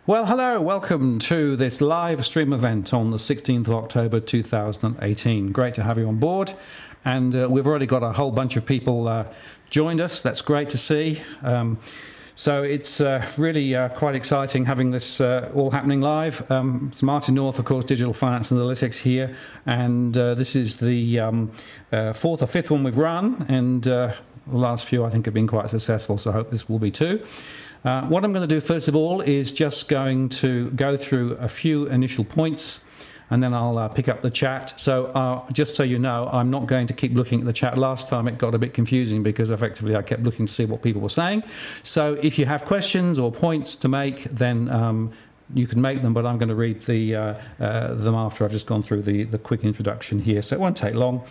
Well, hello, welcome to this live stream event on the 16th of October 2018. Great to have you on board. And we've already got a whole bunch of people joined us. That's great to see. So it's really quite exciting having this all happening live. It's Martin North, of course, Digital Finance Analytics here. And this is the fourth or fifth one we've run. And the last few, I think, have been quite successful. So I hope this will be too. What I'm going to do first of all is just going to go through a few initial points and then I'll pick up the chat. So just so you know, I'm not going to keep looking at the chat. Last time it got a bit confusing because effectively I kept looking to see what people were saying. So if you have questions or points to make, then you can make them, but I'm going to read them after I've just gone through the quick introduction here. So it won't take long.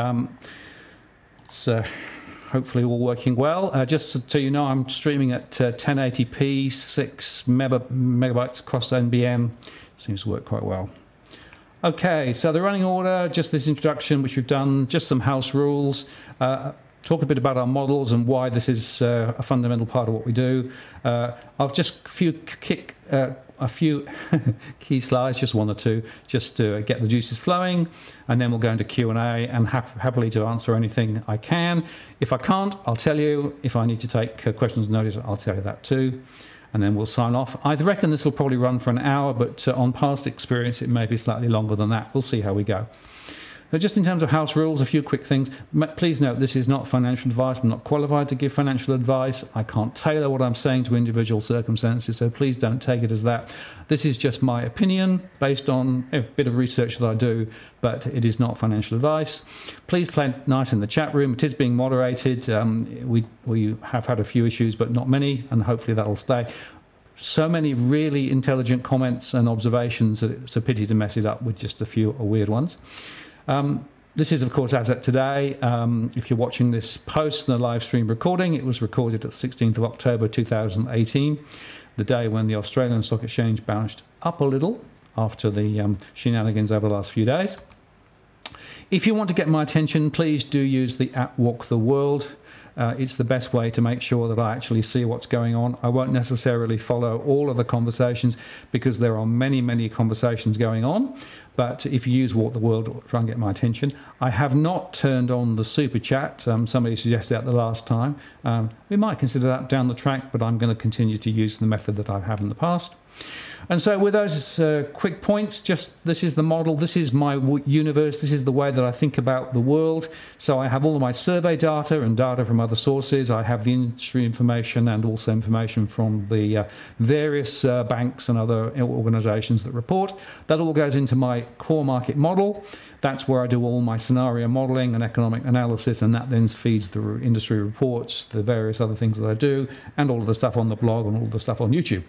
Hopefully all working well. Just so you know, I'm streaming at 1080p, 6 megabytes across NBN. Seems to work quite well. Okay, so the running order, just this introduction, which we've done, just some house rules. Talk a bit about our models and why this is a fundamental part of what we do. I've just a few key slides, just one or two, just to get the juices flowing, and then we'll go into Q&A and happily to answer anything I can. If I can't, I'll tell you. If I need to take questions and notice, I'll tell you that too, and then we'll sign off. I reckon this will probably run for an hour, but on past experience, it may be slightly longer than that. We'll see how we go. But just in terms of house rules, a few quick things. Please note, this is not financial advice. I'm not qualified to give financial advice. I can't tailor what I'm saying to individual circumstances, so please don't take it as that. This is just my opinion based on a bit of research that I do, but it is not financial advice. Please play nice in the chat room. It is being moderated. We have had a few issues, but not many, and hopefully that'll stay. So many really intelligent comments and observations that it's a pity to mess it up with just a few weird ones. This is, of course, as at today. If you're watching this post, the live stream recording, it was recorded at 16th of October 2018, the day when the Australian Stock Exchange bounced up a little after the shenanigans over the last few days. If you want to get my attention, please do use the app Walk the World. It's the best way to make sure that I actually see what's going on. I won't necessarily follow all of the conversations because there are many, many conversations going on. But if you use Walk the World, it'll try and get my attention. I have not turned on the super chat. Somebody suggested that the last time. We might consider that down the track, but I'm going to continue to use the method that I have in the past. And so with those quick points, just this is the model, this is my universe, this is the way that I think about the world. So I have all of my survey data and data from other sources. I have the industry information and also information from the various banks and other organizations that report. That all goes into my core market model. That's where I do all my scenario modeling and economic analysis, and that then feeds the industry reports, the various other things that I do, and all of the stuff on the blog and all the stuff on YouTube.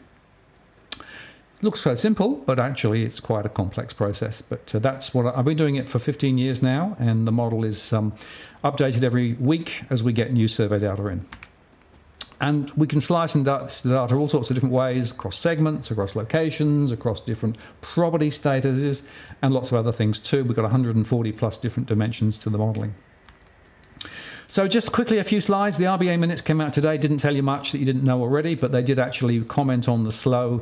Looks so simple, but actually it's quite a complex process. But that's what I've been doing it for 15 years now, and the model is updated every week as we get new survey data in. And we can slice and dice the data all sorts of different ways, across segments, across locations, across different property statuses, and lots of other things too. We've got 140 plus different dimensions to the modeling. So just quickly, a few slides. The RBA minutes came out today. Didn't tell you much that you didn't know already, but they did actually comment on the slow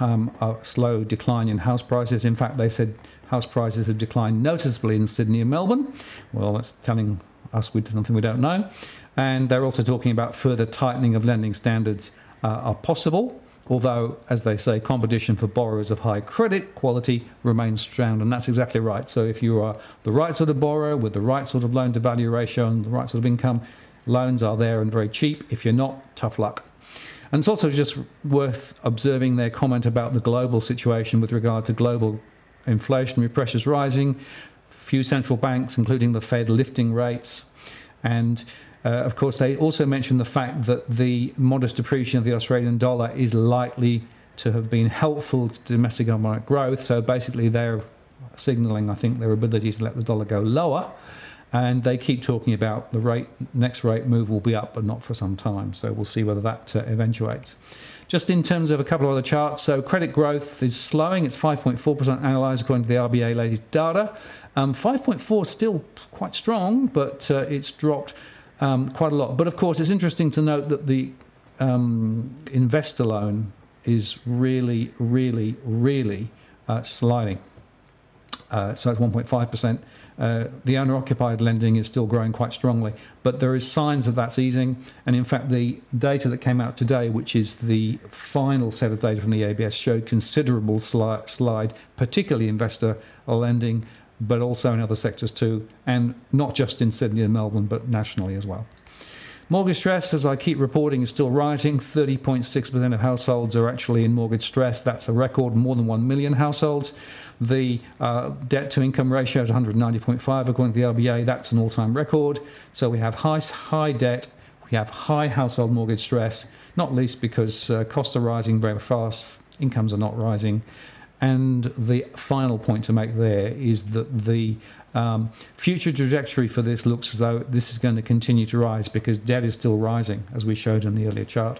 decline in house prices. In fact, they said house prices have declined noticeably in Sydney and Melbourne. Well, that's telling us something we don't know. And they're also talking about further tightening of lending standards are possible, although, as they say, competition for borrowers of high credit quality remains strong, and that's exactly right. So if you are the right sort of borrower with the right sort of loan-to-value ratio and the right sort of income, loans are there and very cheap. If you're not, tough luck. And it's also just worth observing their comment about the global situation with regard to global inflationary pressures rising, few central banks, including the Fed, lifting rates. And of course, they also mentioned the fact that the modest depreciation of the Australian dollar is likely to have been helpful to domestic economic growth. So basically, they're signalling, I think, their ability to let the dollar go lower. And they keep talking about the next rate move will be up, but not for some time. So we'll see whether that eventuates. Just in terms of a couple of other charts, so credit growth is slowing. It's 5.4% annualized according to the RBA latest data. 5.4 is still quite strong, but it's dropped quite a lot. But of course, it's interesting to note that the investor loan is really, really, really sliding. So it's 1.5%. The owner-occupied lending is still growing quite strongly, but there is signs that that's easing. And in fact, the data that came out today, which is the final set of data from the ABS, showed considerable slide, particularly investor lending, but also in other sectors too, and not just in Sydney and Melbourne, but nationally as well. Mortgage stress, as I keep reporting, is still rising. 30.6% of households are actually in mortgage stress. That's a record, more than 1 million households. The debt-to-income ratio is 190.5 according to the RBA. That's an all-time record. So we have high debt. We have high household mortgage stress, not least because costs are rising very fast, incomes are not rising. And the final point to make there is that the future trajectory for this looks as though this is going to continue to rise because debt is still rising, as we showed in the earlier chart.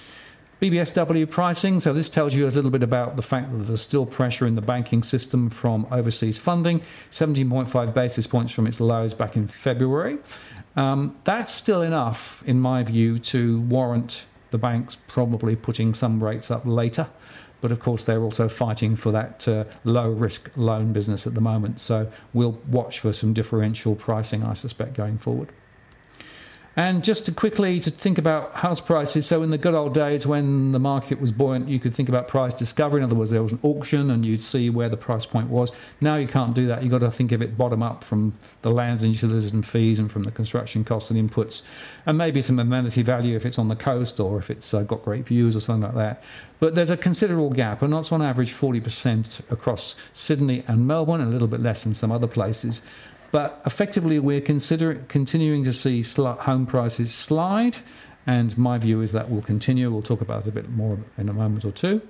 BBSW pricing, so this tells you a little bit about the fact that there's still pressure in the banking system from overseas funding, 17.5 basis points from its lows back in February. That's still enough, in my view, to warrant the banks probably putting some rates up later. But of course, they're also fighting for that low-risk loan business at the moment. So we'll watch for some differential pricing, I suspect, going forward. And just to quickly to think about house prices. So in the good old days when the market was buoyant, you could think about price discovery. In other words, there was an auction and you'd see where the price point was. Now you can't do that. You've got to think of it bottom up from the land and utilities and fees and from the construction costs and inputs. And maybe some amenity value if it's on the coast or if it's got great views or something like that. But there's a considerable gap, and that's on average 40% across Sydney and Melbourne, and a little bit less in some other places. But effectively, we're continuing to see home prices slide, and my view is that will continue. We'll talk about it a bit more in a moment or two.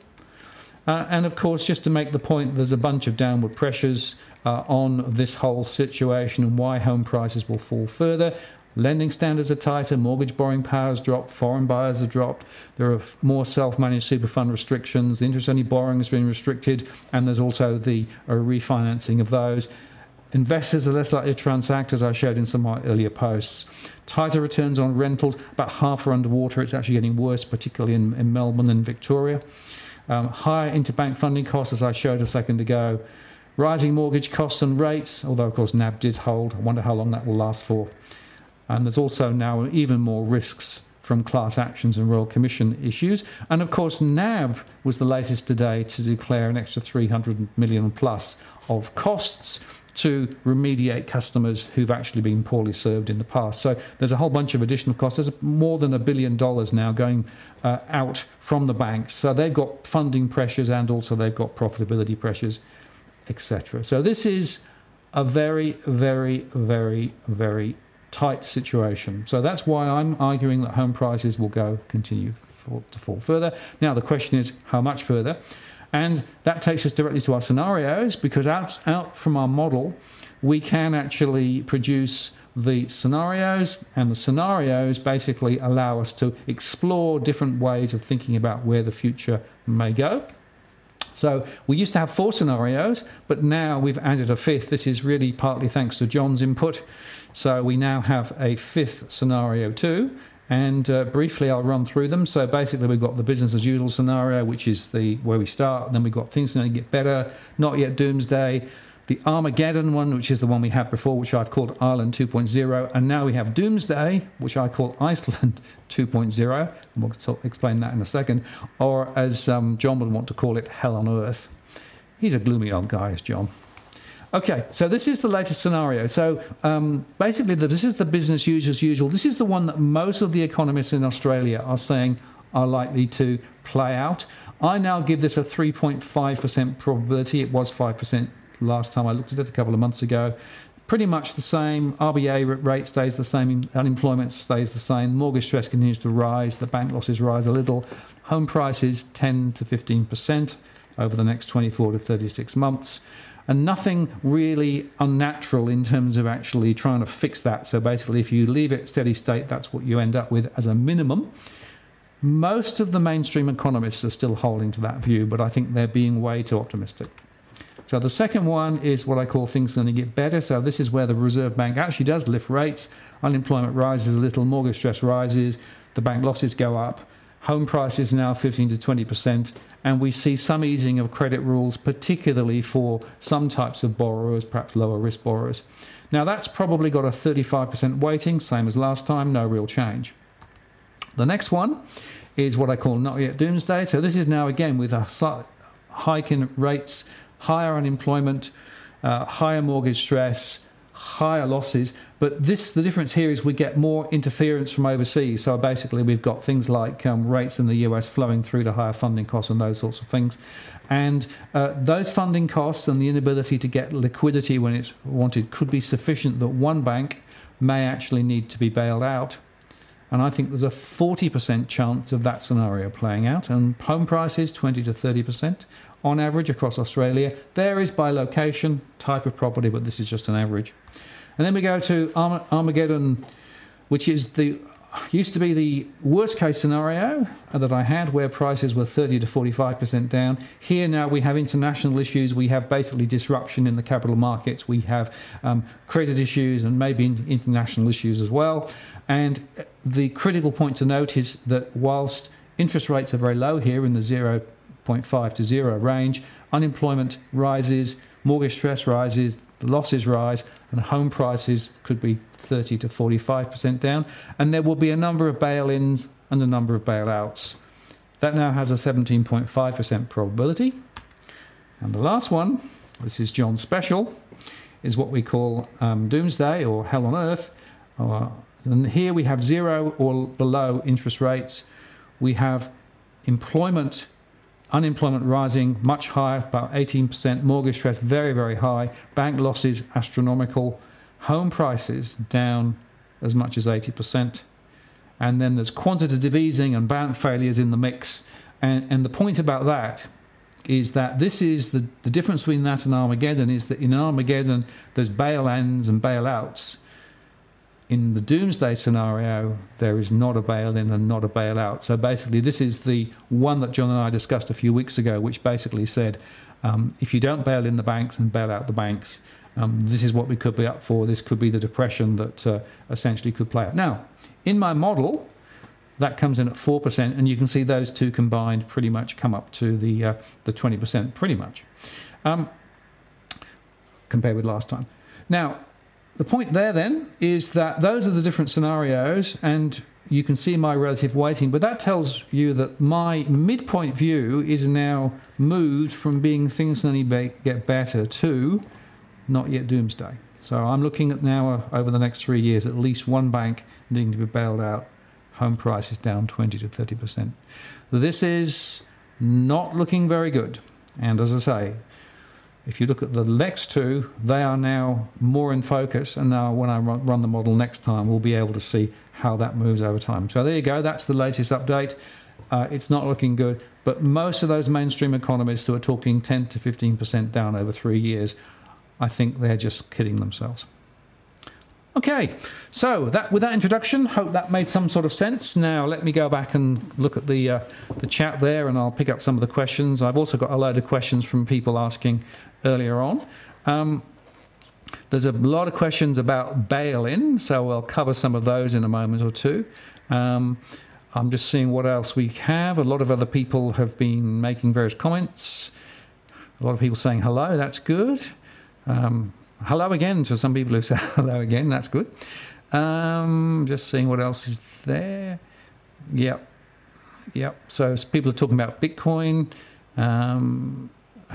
And of course, just to make the point, there's a bunch of downward pressures on this whole situation and why home prices will fall further. Lending standards are tighter, mortgage borrowing power has dropped, foreign buyers have dropped, there are more self-managed super fund restrictions, the interest-only borrowing has been restricted, and there's also the refinancing of those. Investors are less likely to transact, as I showed in some of my earlier posts. Tighter returns on rentals, about half are underwater. It's actually getting worse, particularly in Melbourne and Victoria. Higher interbank funding costs, as I showed a second ago. Rising mortgage costs and rates, although of course NAB did hold. I wonder how long that will last for. And there's also now even more risks from class actions and Royal Commission issues. And of course, NAB was the latest today to declare an extra 300 million plus of costs to remediate customers who've actually been poorly served in the past. So there's a whole bunch of additional costs. There's more than $1 billion now going out from the banks. So they've got funding pressures and also they've got profitability pressures, etc. So this is a very, very, very, very tight situation. So that's why I'm arguing that home prices will continue to fall further. Now the question is how much further? And that takes us directly to our scenarios, because out from our model, we can actually produce the scenarios, and the scenarios basically allow us to explore different ways of thinking about where the future may go. So we used to have 4 scenarios, but now we've added a 5th. This is really partly thanks to John's input. So we now have a 5th scenario too. And briefly, I'll run through them. So basically, we've got the business as usual scenario, which is where we start. And then we've got things going to get better, not yet doomsday. The Armageddon one, which is the one we had before, which I've called Ireland 2.0. And now we have doomsday, which I call Iceland 2.0. And we'll explain that in a second. Or as John would want to call it, hell on earth. He's a gloomy old guy, is John. Okay, so this is the latest scenario. So basically, this is the business as usual. This is the one that most of the economists in Australia are saying are likely to play out. I now give this a 3.5% probability. It was 5% last time I looked at it a couple of months ago. Pretty much the same. RBA rate stays the same. Unemployment stays the same. Mortgage stress continues to rise. The bank losses rise a little. Home prices 10 to 15% over the next 24 to 36 months. And nothing really unnatural in terms of actually trying to fix that. So basically, if you leave it steady state, that's what you end up with as a minimum. Most of the mainstream economists are still holding to that view, but I think they're being way too optimistic. So the second one is what I call things going to get better. So this is where the Reserve Bank actually does lift rates. Unemployment rises a little, mortgage stress rises, the bank losses go up. Home prices now 15 to 20%. And we see some easing of credit rules, particularly for some types of borrowers, perhaps lower risk borrowers. Now that's probably got a 35% weighting, same as last time, no real change. The next one is what I call not yet doomsday. So this is now again with a hike in rates, higher unemployment, higher mortgage stress, higher losses. But the difference here is we get more interference from overseas. So basically we've got things like rates in the US flowing through to higher funding costs and those sorts of things. And those funding costs and the inability to get liquidity when it's wanted could be sufficient that one bank may actually need to be bailed out. And I think there's a 40% chance of that scenario playing out. And home prices, 20 to 30% on average across Australia. Varies by location, type of property, but this is just an average. And then we go to Armageddon, which is used to be the worst case scenario that I had, where prices were 30 to 45% down. Here now we have international issues. We have basically disruption in the capital markets. We have credit issues and maybe international issues as well. And the critical point to note is that whilst interest rates are very low here in the 0.5 to 0 range, unemployment rises, mortgage stress rises, losses rise, and home prices could be 30 to 45% down. And there will be a number of bail-ins and a number of bailouts. That now has a 17.5% probability. And the last one, this is John's special, is what we call doomsday or hell on earth. And here we have 0 or below interest rates. We have unemployment rising much higher, about 18%, mortgage stress very, very high, bank losses astronomical, home prices down as much as 80%. And then there's quantitative easing and bank failures in the mix. And the point about that is that this is the difference between that and Armageddon is that in Armageddon there's bail-ins and bail-outs. In the doomsday scenario, there is not a bail-in and not a bail-out. So basically, this is the one that John and I discussed a few weeks ago, which basically said, if you don't bail in the banks and bail out the banks, this is what we could be up for. This could be the depression that essentially could play out. Now, in my model, that comes in at 4%, and you can see those two combined pretty much come up to the 20%, pretty much, compared with last time. Now, the point there then is that those are the different scenarios, and you can see my relative weighting, but that tells you that my midpoint view is now moved from being things only get better to not yet doomsday. So I'm looking at now over the next 3 years, at least one bank needing to be bailed out, home prices down 20 to 30%. This is not looking very good. And as I say, if you look at the next two, they are now more in focus. And now when I run the model next time, we'll be able to see how that moves over time. So there you go. That's the latest update. It's not looking good. But most of those mainstream economists who are talking 10 to 15% down over 3 years, I think they're just kidding themselves. Okay, so with that introduction, hope that made some sort of sense. Now let me go back and look at the chat there, and I'll pick up some of the questions. I've also got a load of questions from people asking earlier on. There's a lot of questions about bail-in, so we'll cover some of those in a moment or two. I'm just seeing what else we have. A lot of other people have been making various comments. A lot of people saying hello, that's good. Hello again to some people who say hello again, that's good. Just seeing what else is there. Yep. So people are talking about Bitcoin. I'm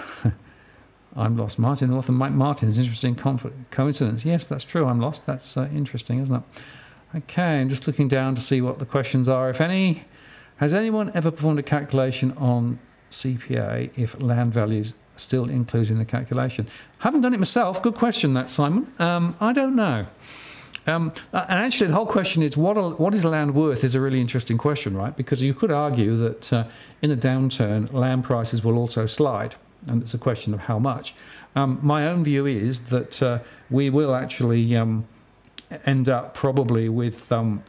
lost. Martin North and Mike Martin's interesting coincidence. Yes, that's true. I'm lost. That's interesting, isn't it? Okay, I'm just looking down to see what the questions are, if any. Has anyone ever performed a calculation on CPA if land values still included in the calculation? Haven't done it myself. Good question, that, Simon. I don't know. And actually, the whole question is what is land worth is a really interesting question, right? Because you could argue that in a downturn, land prices will also slide, and it's a question of how much. My own view is that we will actually end up probably with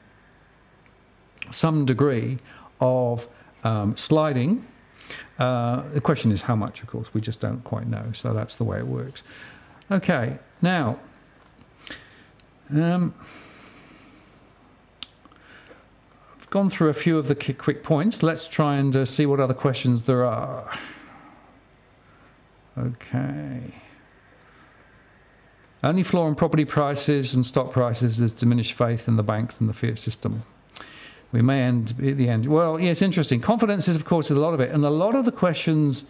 some degree of sliding. The question is how much, of course. We just don't quite know, so that's the way it works. Okay, now I've gone through a few of the quick points. Let's try and see what other questions there are. Okay. Only flaw in property prices and stock prices is diminished faith in the banks and the fiat system. We may end at the end. Well, yeah, it's interesting. Confidence is, of course, a lot of it, and a lot of the questions,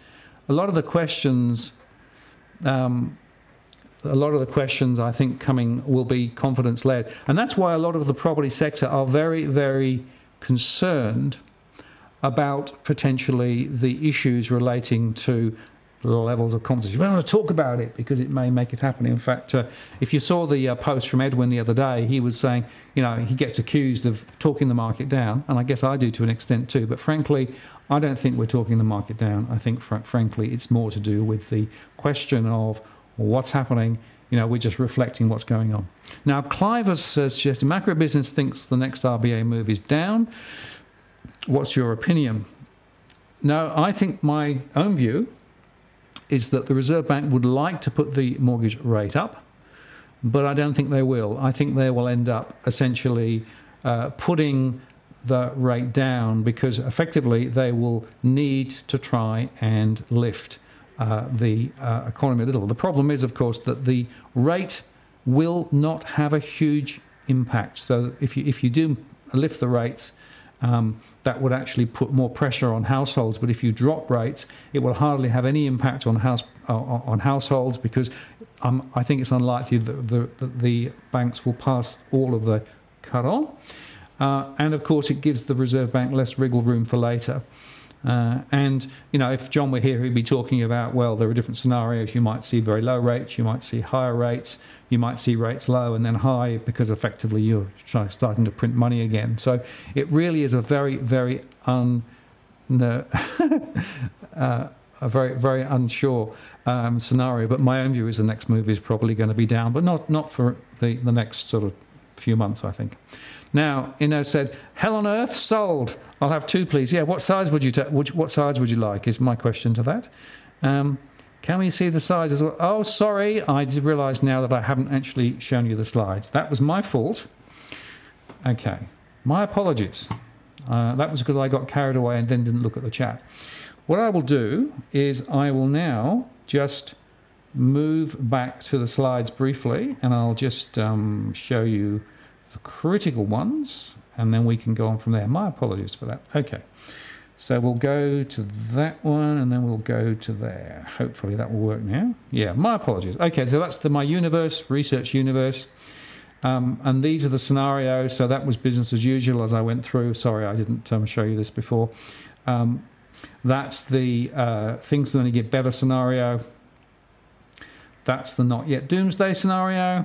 I think, coming will be confidence-led, and that's why a lot of the property sector are very, very concerned about potentially the issues relating to levels of confidence. We don't want to talk about it because it may make it happen. In fact, if you saw the post from Edwin the other day, he was saying, you know, he gets accused of talking the market down, and I guess I do to an extent too, but frankly, I don't think we're talking the market down. I think, frankly, it's more to do with the question of what's happening. You know, we're just reflecting what's going on. Now, Clive has suggested macro business thinks the next RBA move is down. What's your opinion? No, I think my own view is that the Reserve Bank would like to put the mortgage rate up, but I don't think they will. I think they will end up essentially putting the rate down because effectively they will need to try and lift the economy a little. The problem is, of course, that the rate will not have a huge impact. So if you do lift the rates, that would actually put more pressure on households. But if you drop rates, it will hardly have any impact on households because I think it's unlikely that the banks will pass all of the cut on. And of course, it gives the Reserve Bank less wriggle room for later. And, you know, if John were here, he'd be talking about, well, there are different scenarios. You might see very low rates, you might see higher rates, you might see rates low and then high because effectively you're starting to print money again. So it really is a very, very very unsure scenario. But my own view is the next move is probably going to be down, but not for the next sort of few months, I think. Now, said, hell on earth, sold. I'll have two, please. Yeah, what size would you what size would you like is my question to that. Can we see the size as well? Oh, sorry, I just realised now that I haven't actually shown you the slides. That was my fault. Okay, my apologies. That was because I got carried away and then didn't look at the chat. What I will do is I will now just move back to the slides briefly, and I'll just show you the critical ones, and then we can go on from there. My apologies for that. Okay, so we'll go to that one, and then we'll go to there. Hopefully that will work now. Yeah, my apologies. Okay, so that's my universe, research universe, and these are the scenarios. So that was business as usual as I went through. Sorry, I didn't show you this before. That's the things that only get better scenario. That's the not yet doomsday scenario.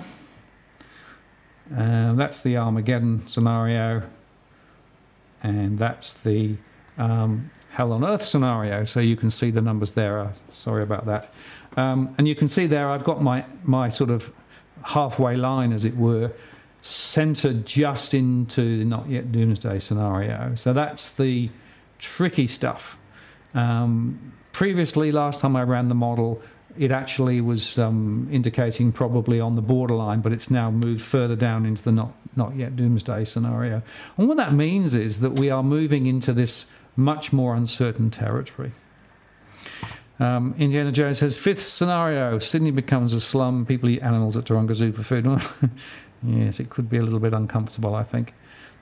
That's the Armageddon scenario, and that's the hell on earth scenario. So you can see the numbers there. Sorry about that. And you can see there I've got my sort of halfway line, as it were, centered just into the not yet doomsday scenario. So that's the tricky stuff. Previously, last time I ran the model, it actually was indicating probably on the borderline, but it's now moved further down into the not yet doomsday scenario. And what that means is that we are moving into this much more uncertain territory. Indiana Jones says, fifth scenario, Sydney becomes a slum, people eat animals at Taronga Zoo for food. Yes, it could be a little bit uncomfortable, I think.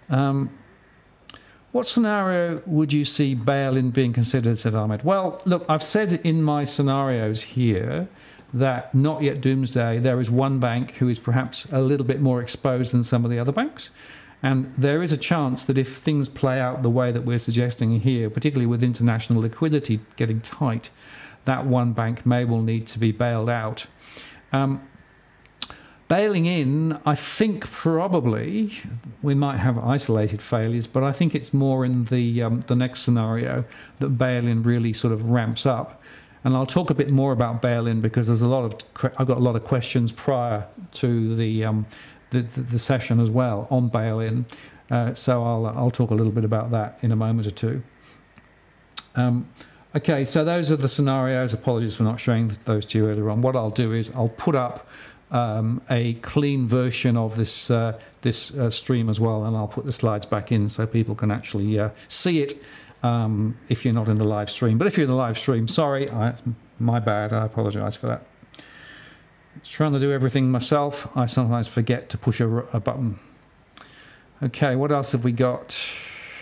What scenario would you see bail-in being considered, said Ahmed? Well, look, I've said in my scenarios here that not yet doomsday, there is one bank who is perhaps a little bit more exposed than some of the other banks. And there is a chance that if things play out the way that we're suggesting here, particularly with international liquidity getting tight, that one bank may well need to be bailed out. Bailing in, I think probably we might have isolated failures, but I think it's more in the next scenario that bail-in really sort of ramps up. And I'll talk a bit more about bail-in because there's I've got a lot of questions prior to the session as well on bail-in. So I'll talk a little bit about that in a moment or two. Okay, so those are the scenarios. Apologies for not showing those to you earlier on. What I'll do is I'll put up a clean version of this stream as well, and I'll put the slides back in so people can actually see it if you're not in the live stream. But if you're in the live stream, sorry, it's my bad. I apologise for that. Trying to do everything myself, I sometimes forget to push a button. Okay, what else have we got?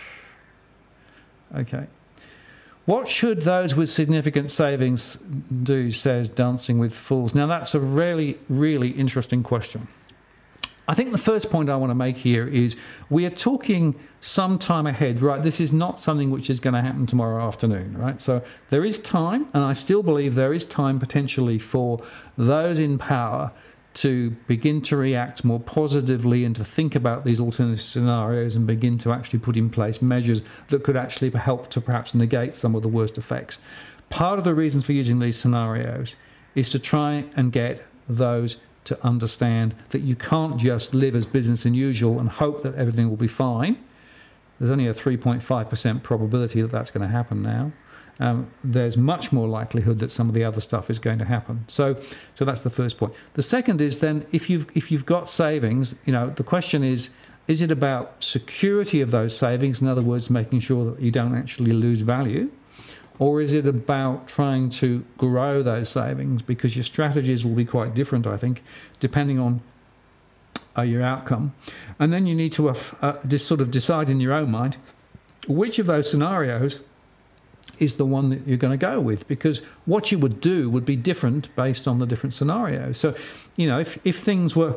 Okay. What should those with significant savings do, says Dancing with Fools. Now, that's a really, really interesting question. I think the first point I want to make here is we are talking some time ahead, right? This is not something which is going to happen tomorrow afternoon, right? So there is time, and I still believe there is time potentially for those in power to begin to react more positively and to think about these alternative scenarios and begin to actually put in place measures that could actually help to perhaps negate some of the worst effects. Part of the reasons for using these scenarios is to try and get those to understand that you can't just live as business as usual and hope that everything will be fine. There's only a 3.5% probability that that's going to happen now. There's much more likelihood that some of the other stuff is going to happen. So that's the first point. The second is then if you've got savings, the question is it about security of those savings? In other words, making sure that you don't actually lose value. Or is it about trying to grow those savings? Because your strategies will be quite different, I think, depending on your outcome. And then you need to just sort of decide in your own mind which of those scenarios is the one that you're going to go with. Because what you would do would be different based on the different scenarios. So, if things were,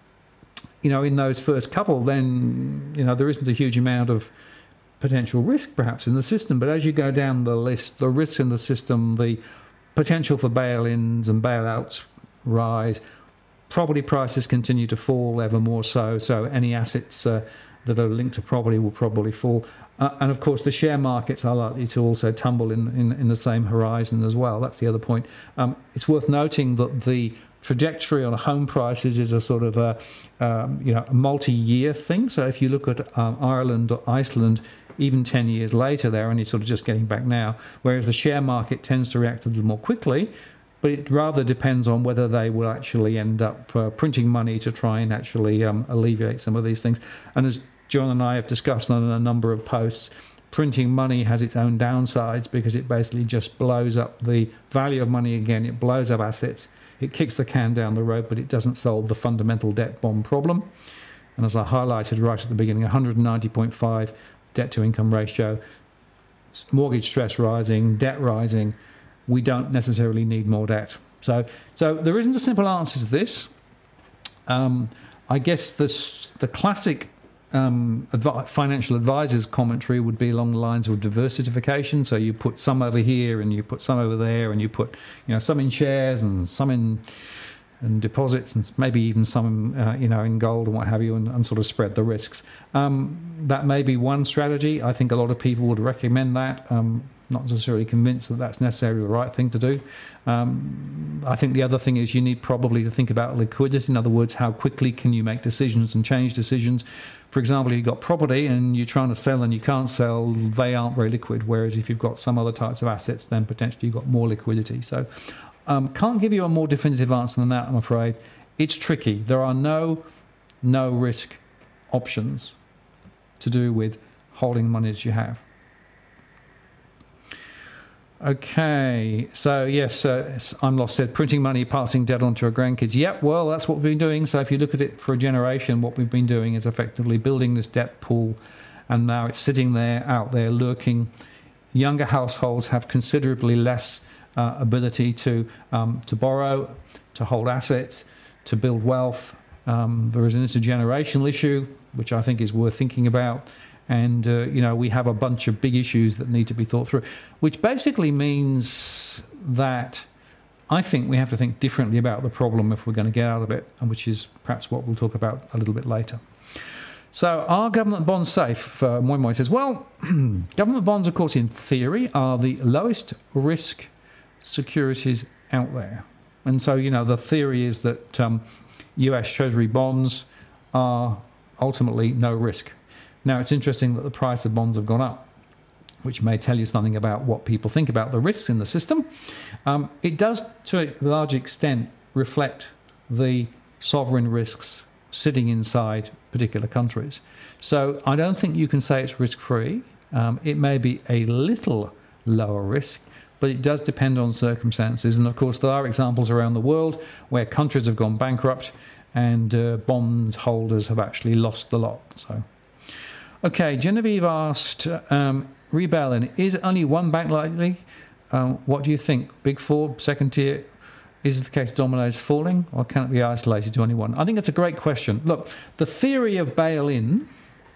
in those first couple, then, there isn't a huge amount of potential risk perhaps in the system, but as you go down the list, the risks in the system, the potential for bail-ins and bailouts rise, property prices continue to fall ever more so any assets that are linked to property will probably fall, and of course the share markets are likely to also tumble in the same horizon as well. That's the other point. It's worth noting that the trajectory on home prices is a sort of a multi-year thing. So if you look at Ireland or Iceland, even 10 years later, they're only sort of just getting back now, whereas the share market tends to react a little more quickly, but it rather depends on whether they will actually end up printing money to try and actually alleviate some of these things. And as John and I have discussed on a number of posts, printing money has its own downsides because it basically just blows up the value of money again, it blows up assets, it kicks the can down the road, but it doesn't solve the fundamental debt bond problem. And as I highlighted right at the beginning, 190.5 debt-to-income ratio, mortgage stress rising, debt rising, we don't necessarily need more debt. So there isn't a simple answer to this. I guess the classic financial advisors commentary would be along the lines of diversification. So you put some over here and you put some over there and you put some in shares and some in deposits and maybe even some in gold and what have you, and sort of spread the risks. That may be one strategy. I think a lot of people would recommend that. Not necessarily convinced that that's necessarily the right thing to do. I think the other thing is you need probably to think about liquidity. In other words, how quickly can you make decisions and change decisions? For example, if you've got property and you're trying to sell and you can't sell, they aren't very liquid. Whereas if you've got some other types of assets, then potentially you've got more liquidity. So can't give you a more definitive answer than that, I'm afraid. It's tricky. There are no risk options to do with holding money that you have. Okay, so yes, I'm Lost said, printing money, passing debt on to our grandkids. Yep, well, that's what we've been doing. So if you look at it for a generation, what we've been doing is effectively building this debt pool, and now it's sitting there, out there, lurking. Younger households have considerably less ability to borrow, to hold assets, to build wealth. There is an intergenerational issue, which I think is worth thinking about. And, we have a bunch of big issues that need to be thought through, which basically means that I think we have to think differently about the problem if we're going to get out of it, and which is perhaps what we'll talk about a little bit later. So are government bonds safe? Moi Moi says, well, government bonds, of course, in theory, are the lowest risk securities out there. And so, the theory is that US Treasury bonds are ultimately no risk. Now, it's interesting that the price of bonds have gone up, which may tell you something about what people think about the risks in the system. It does, to a large extent, reflect the sovereign risks sitting inside particular countries. So I don't think you can say it's risk-free. It may be a little lower risk, but it does depend on circumstances. And of course, there are examples around the world where countries have gone bankrupt and bond holders have actually lost the lot. So, okay, Genevieve asked, re-bail-in, is only one bank likely? What do you think? Big Four, second tier? Is it the case dominoes falling, or can it be isolated to only one? I think it's a great question. Look, the theory of bail-in,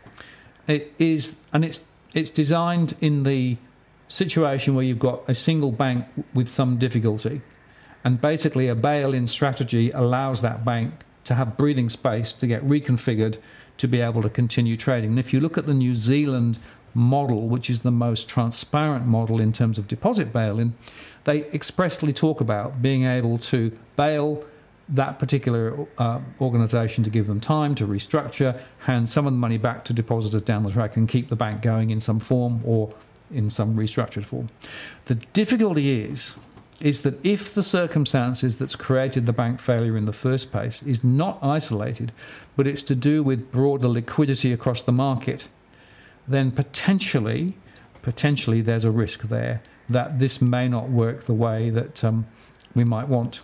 it's designed in the situation where you've got a single bank with some difficulty, and basically a bail-in strategy allows that bank to have breathing space to get reconfigured to be able to continue trading. And if you look at the New Zealand model, which is the most transparent model in terms of deposit bail-in, they expressly talk about being able to bail that particular organisation to give them time to restructure, hand some of the money back to depositors down the track and keep the bank going in some form or in some restructured form. The difficulty is that if the circumstances that's created the bank failure in the first place is not isolated, but it's to do with broader liquidity across the market, then potentially there's a risk there that this may not work the way that we might want.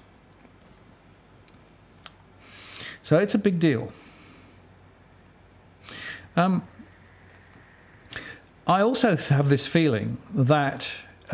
So it's a big deal. I also have this feeling that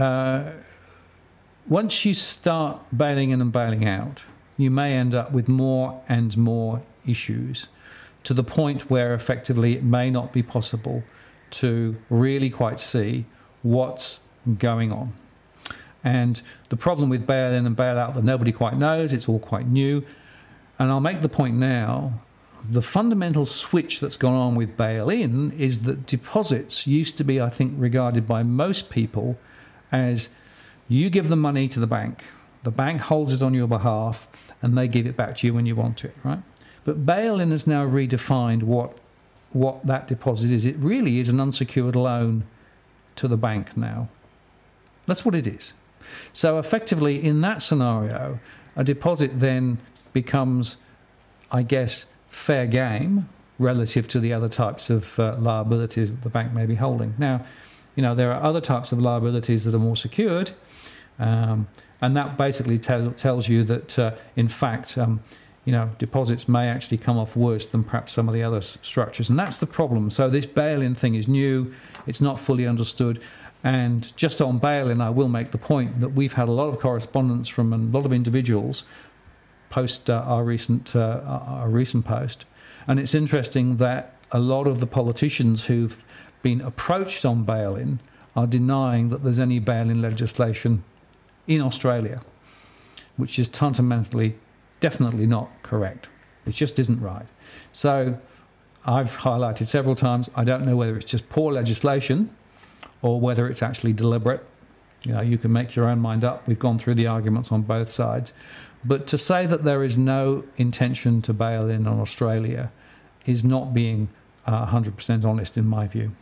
once you start bailing in and bailing out, you may end up with more and more issues to the point where effectively it may not be possible to really quite see what's going on. And the problem with bail in and bail out that nobody quite knows, it's all quite new. And I'll make the point now, the fundamental switch that's gone on with bail in is that deposits used to be, I think, regarded by most people as you give the money to the bank holds it on your behalf, and they give it back to you when you want it, right? But bail-in has now redefined what that deposit is. It really is an unsecured loan to the bank now. That's what it is. So effectively, in that scenario, a deposit then becomes, I guess, fair game relative to the other types of liabilities that the bank may be holding. Now, there are other types of liabilities that are more secured, and that basically tells you that, in fact, deposits may actually come off worse than perhaps some of the other structures. And that's the problem. So this bail-in thing is new. It's not fully understood. And just on bail-in, I will make the point that we've had a lot of correspondence from a lot of individuals post our recent post. And it's interesting that a lot of the politicians who've been approached on bail-in are denying that there's any bail-in legislation in Australia, which is tantamentally definitely not correct. It just isn't right. So I've highlighted several times, I don't know whether it's just poor legislation or whether it's actually deliberate. You can make your own mind up. We've gone through the arguments on both sides. But to say that there is no intention to bail in on Australia is not being 100% honest in my view.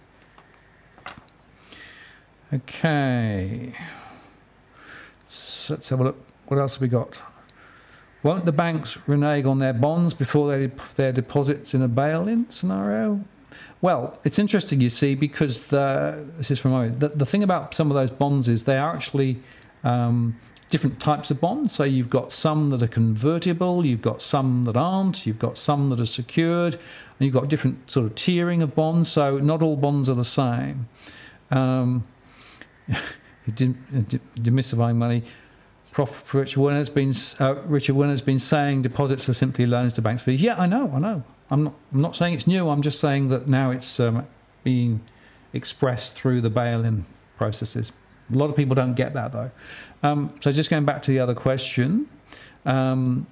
Okay. So let's have a look. What else have we got? Won't the banks renege on their bonds before their deposits in a bail-in scenario? Well, it's interesting, you see, because this is from the thing about some of those bonds is they are actually different types of bonds. So you've got some that are convertible, you've got some that aren't, you've got some that are secured, and you've got different sort of tiering of bonds. So not all bonds are the same. Demystifying money. Prof. Richard Werner's been saying deposits are simply loans to banks' fees. Yeah, I know. I'm not saying it's new. I'm just saying that now it's being expressed through the bail-in processes. A lot of people don't get that, though. So just going back to the other question, won't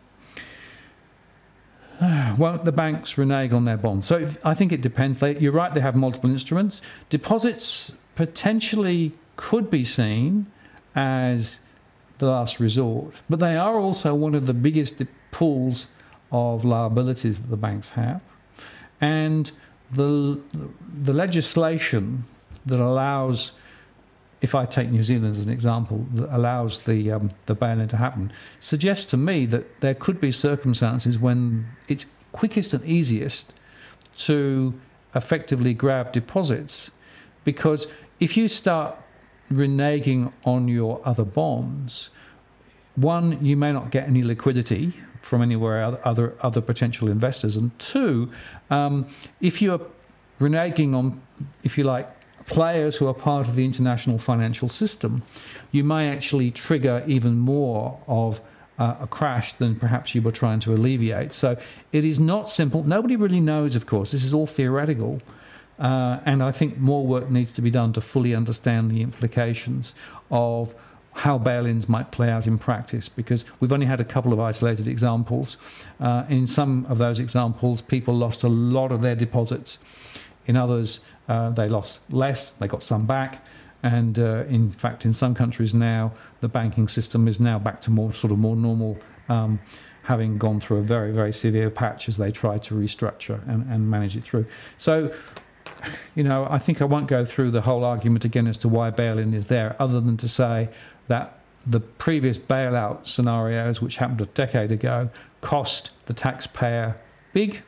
the banks renege on their bonds? So I think it depends. You're right, they have multiple instruments. Deposits potentially could be seen as the last resort, but they are also one of the biggest pools of liabilities that the banks have. And the legislation that allows if I take New Zealand as an example, that allows the bail-in to happen, suggests to me that there could be circumstances when it's quickest and easiest to effectively grab deposits, because if you start reneging on your other bonds, one, you may not get any liquidity from anywhere other potential investors, and two, if you're reneging on, if you like, players who are part of the international financial system, you may actually trigger even more of a crash than perhaps you were trying to alleviate. So it is not simple. Nobody really knows, of course. This is all theoretical. And I think more work needs to be done to fully understand the implications of how bail-ins might play out in practice, because we've only had a couple of isolated examples. In some of those examples, people lost a lot of their deposits. In others, they lost less, they got some back. And in fact, in some countries now, the banking system is now back to more normal, having gone through a very, very severe patch as they try to restructure and manage it through. So, I think I won't go through the whole argument again as to why bail-in is there, other than to say that the previous bailout scenarios, which happened a decade ago, cost the taxpayer big.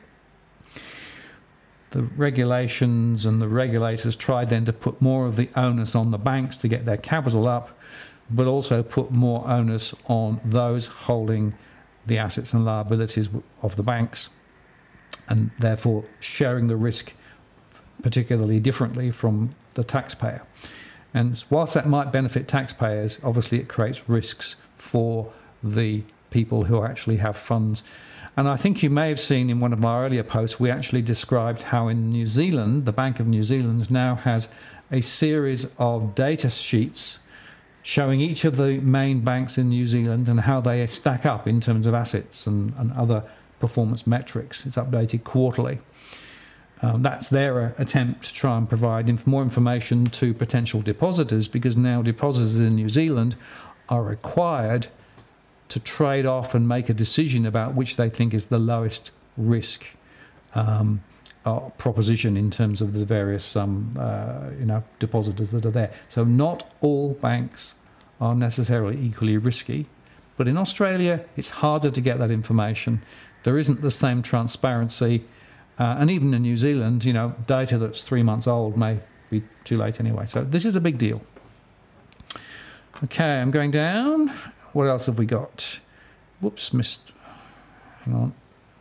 The regulations and the regulators tried then to put more of the onus on the banks to get their capital up, but also put more onus on those holding the assets and liabilities of the banks, and therefore sharing the risk particularly differently from the taxpayer. And whilst that might benefit taxpayers, obviously it creates risks for the people who actually have funds. And I think you may have seen in one of my earlier posts, we actually described how in New Zealand, the Bank of New Zealand now has a series of data sheets showing each of the main banks in New Zealand and how they stack up in terms of assets and other performance metrics. It's updated quarterly. That's their attempt to try and provide more information to potential depositors, because now depositors in New Zealand are required to trade off and make a decision about which they think is the lowest risk proposition in terms of the various depositors that are there. So not all banks are necessarily equally risky, but in Australia it's harder to get that information. There isn't the same transparency, and even in New Zealand, data that's 3 months old may be too late anyway. So this is a big deal. Okay, I'm going down. What else have we got? Whoops, missed. Hang on.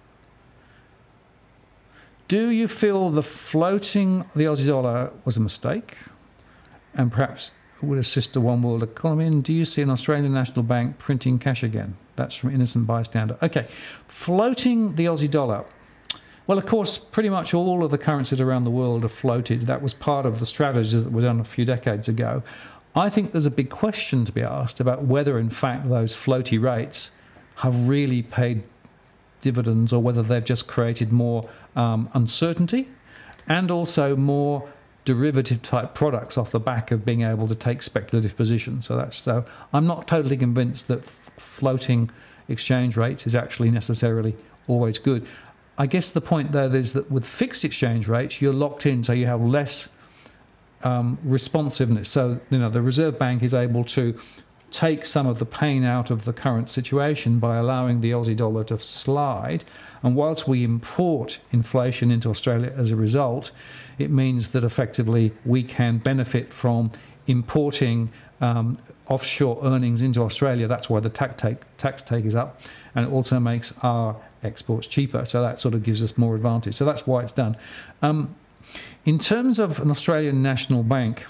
Do you feel the floating the Aussie dollar was a mistake and perhaps would assist the one world economy? And do you see an Australian National Bank printing cash again? That's from Innocent Bystander. Okay, floating the Aussie dollar. Well, of course, pretty much all of the currencies around the world are floated. That was part of the strategies that were done a few decades ago. I think there's a big question to be asked about whether, in fact, those floaty rates have really paid dividends, or whether they've just created more uncertainty and also more derivative type products off the back of being able to take speculative positions. So I'm not totally convinced that floating exchange rates is actually necessarily always good. I guess the point there is that with fixed exchange rates, you're locked in, so you have less responsiveness. So, the Reserve Bank is able to take some of the pain out of the current situation by allowing the Aussie dollar to slide. And whilst we import inflation into Australia as a result, it means that effectively we can benefit from importing offshore earnings into Australia. That's why the tax take is up, and it also makes our exports cheaper. So that sort of gives us more advantage. So that's why it's done. In terms of an Australian National Bank,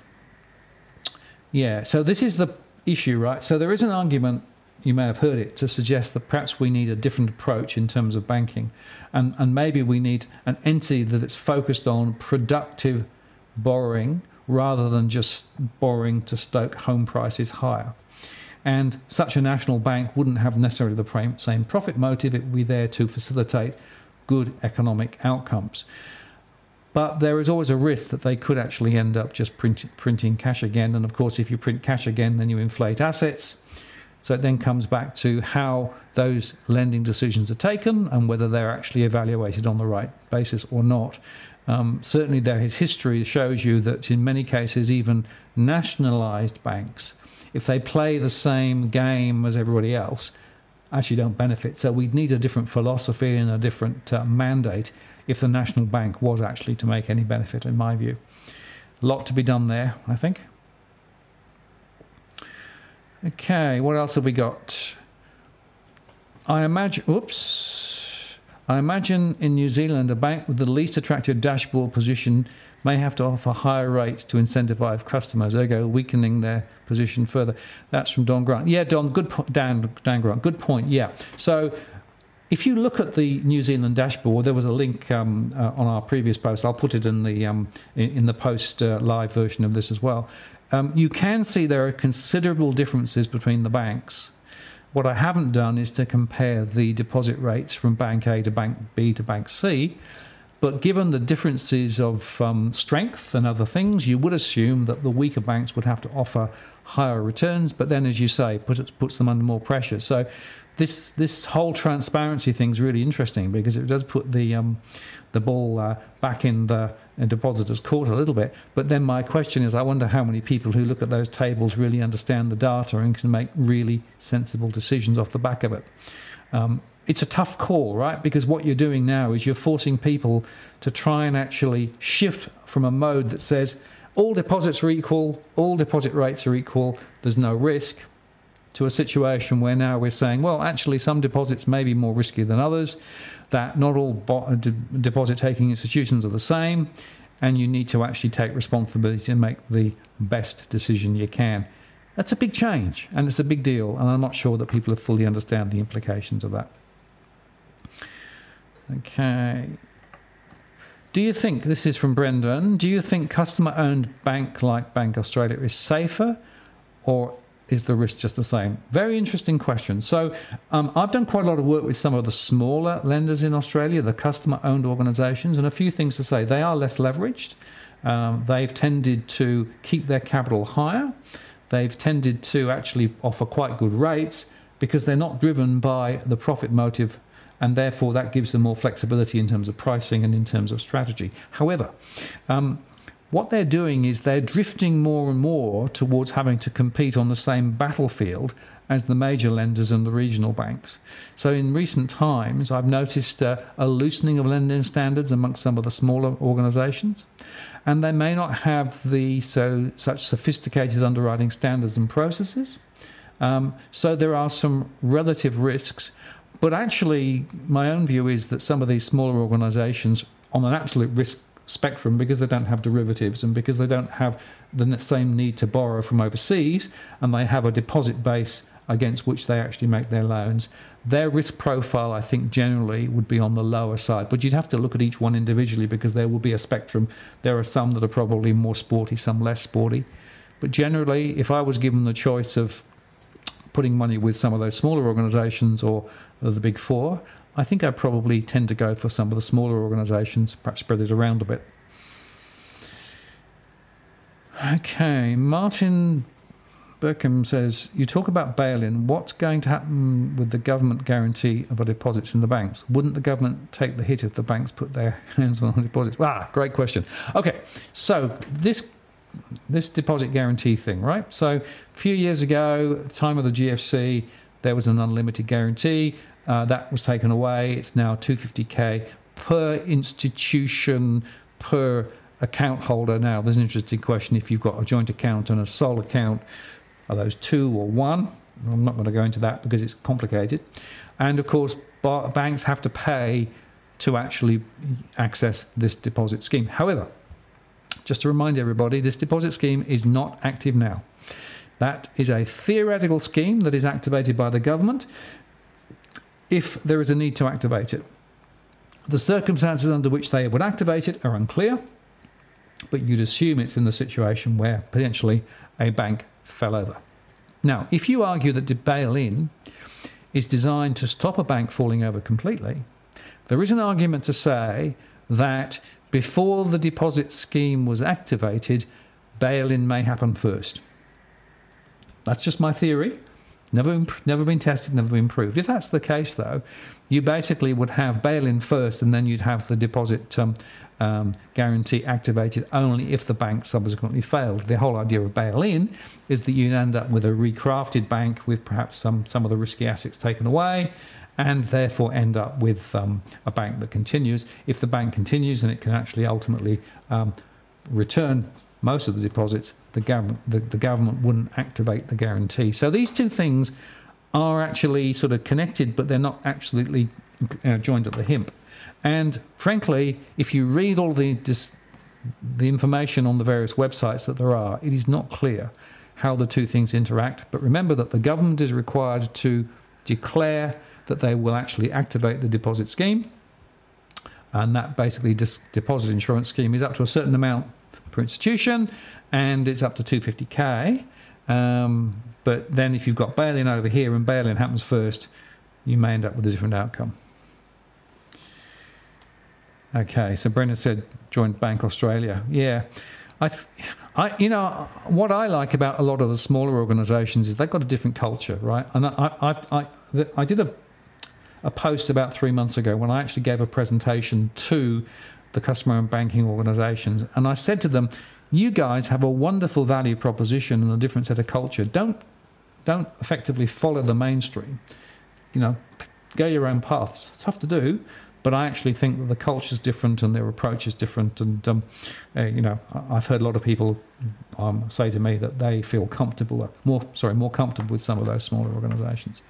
so this is the issue, right? So there is an argument, you may have heard it, to suggest that perhaps we need a different approach in terms of banking, and maybe we need an entity that is focused on productive borrowing rather than just borrowing to stoke home prices higher. And such a national bank wouldn't have necessarily the same profit motive. It would be there to facilitate good economic outcomes. But there is always a risk that they could actually end up just printing cash again. And of course, if you print cash again, then you inflate assets. So it then comes back to how those lending decisions are taken and whether they're actually evaluated on the right basis or not. Certainly there is history shows you that in many cases, even nationalised banks, if they play the same game as everybody else, actually don't benefit. So we'd need a different philosophy and a different mandate if the national bank was actually to make any benefit, in my view. A lot to be done there, I think. Okay, what else have we got? I imagine in New Zealand, a bank with the least attractive dashboard position may have to offer higher rates to incentivize customers, ergo weakening their position further. That's from Don Grant. Yeah, Don, good point. Dan Grant, good point. Yeah. So if you look at the New Zealand dashboard, there was a link on our previous post. I'll put it in the post live version of this as well. You can see there are considerable differences between the banks. What I haven't done is to compare the deposit rates from Bank A to Bank B to Bank C. But given the differences of strength and other things, you would assume that the weaker banks would have to offer higher returns. But then, as you say, puts them under more pressure. So this whole transparency thing is really interesting because it does put the ball back in the depositor's court a little bit. But then my question is, I wonder how many people who look at those tables really understand the data and can make really sensible decisions off the back of it. It's a tough call, right? Because what you're doing now is you're forcing people to try and actually shift from a mode that says all deposits are equal, all deposit rates are equal, there's no risk, to a situation where now we're saying, well, actually some deposits may be more risky than others, that not all deposit-taking institutions are the same, and you need to actually take responsibility to make the best decision you can. That's a big change, and it's a big deal, and I'm not sure that people fully understand the implications of that. Okay. Do you think, this is from Brendan, do you think customer-owned bank like Bank Australia is safer, or is the risk just the same? Very interesting question. So I've done quite a lot of work with some of the smaller lenders in Australia, the customer-owned organisations, and a few things to say. They are less leveraged. They've tended to keep their capital higher. They've tended to actually offer quite good rates because they're not driven by the profit motive, and therefore that gives them more flexibility in terms of pricing and in terms of strategy. However, what they're doing is they're drifting more and more towards having to compete on the same battlefield as the major lenders and the regional banks. So in recent times, I've noticed a loosening of lending standards amongst some of the smaller organisations, and they may not have such sophisticated underwriting standards and processes. So there are some relative risks. But actually, my own view is that some of these smaller organisations on an absolute risk spectrum, because they don't have derivatives and because they don't have the same need to borrow from overseas, and they have a deposit base against which they actually make their loans, their risk profile, I think, generally would be on the lower side. But you'd have to look at each one individually because there will be a spectrum. There are some that are probably more sporty, some less sporty. But generally, if I was given the choice of putting money with some of those smaller organisations or the big four, I think I'd probably tend to go for some of the smaller organisations, perhaps spread it around a bit. Okay, Martin Burkham says, you talk about bail-in. What's going to happen with the government guarantee of the deposits in the banks? Wouldn't the government take the hit if the banks put their hands on the deposits? Great question. Okay, so this deposit guarantee thing, right? So a few years ago, at the time of the GFC, there was an unlimited guarantee. That was taken away. It's now $250K per institution, per account holder. Now, there's an interesting question. If you've got a joint account and a sole account, are those two or one? I'm not going to go into that because it's complicated. And, of course, banks have to pay to actually access this deposit scheme. However, just to remind everybody, this deposit scheme is not active now. That is a theoretical scheme that is activated by the government if there is a need to activate it. The circumstances under which they would activate it are unclear, but you'd assume it's in the situation where potentially a bank fell over. Now, if you argue that the bail-in is designed to stop a bank falling over completely, there is an argument to say that before the deposit scheme was activated, bail-in may happen first. That's just my theory. Never been tested, never been proved. If that's the case, though, you basically would have bail-in first, and then you'd have the deposit guarantee activated only if the bank subsequently failed. The whole idea of bail-in is that you'd end up with a recrafted bank with perhaps some of the risky assets taken away, and therefore end up with a bank that continues. If the bank continues and it can actually ultimately return most of the deposits, the government wouldn't activate the guarantee. So these two things are actually sort of connected, but they're not absolutely joined at the hip. And frankly, if you read all the information on the various websites that there are, it is not clear how the two things interact. But remember that the government is required to declare that they will actually activate the deposit scheme, and that basically deposit insurance scheme is up to a certain amount per institution, and it's up to 250k. But then if you've got bail-in over here and bail-in happens first, you may end up with a different outcome. Okay, so Brendan said joined Bank Australia. Yeah, you know, what I like about a lot of the smaller organisations is they've got a different culture, right? And I did a post about 3 months ago when I actually gave a presentation to the customer and banking organisations, and I said to them, you guys have a wonderful value proposition and a different set of culture. Don't effectively follow the mainstream. You know, go your own paths. It's tough to do, but I actually think that the culture's different and their approach is different. And you know, I've heard a lot of people say to me that they feel comfortable, more comfortable with some of those smaller organisations.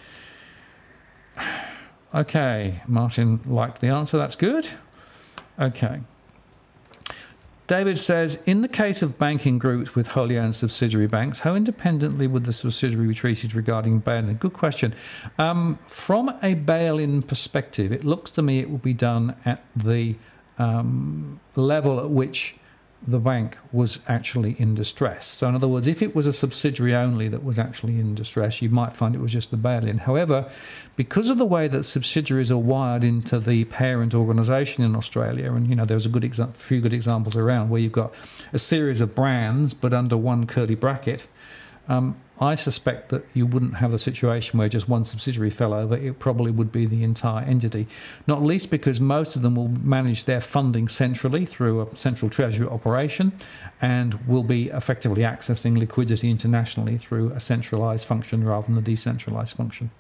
Okay, Martin liked the answer. That's good. Okay. David says, in the case of banking groups with wholly owned subsidiary banks, how independently would the subsidiary be treated regarding bail-in? Good question. From a bail-in perspective, it looks to me it will be done at the level at which the bank was actually in distress. So in other words, if it was a subsidiary only that was actually in distress, you might find it was just the bail-in. However, because of the way that subsidiaries are wired into the parent organisation in Australia, and you know, there's a few good examples around where you've got a series of brands but under one curly bracket, I suspect that you wouldn't have a situation where just one subsidiary fell over. It probably would be the entire entity, not least because most of them will manage their funding centrally through a central treasury operation and will be effectively accessing liquidity internationally through a centralised function rather than a decentralised function.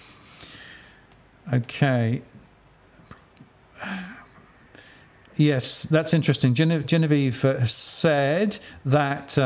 Okay. Yes, that's interesting. Genevieve said that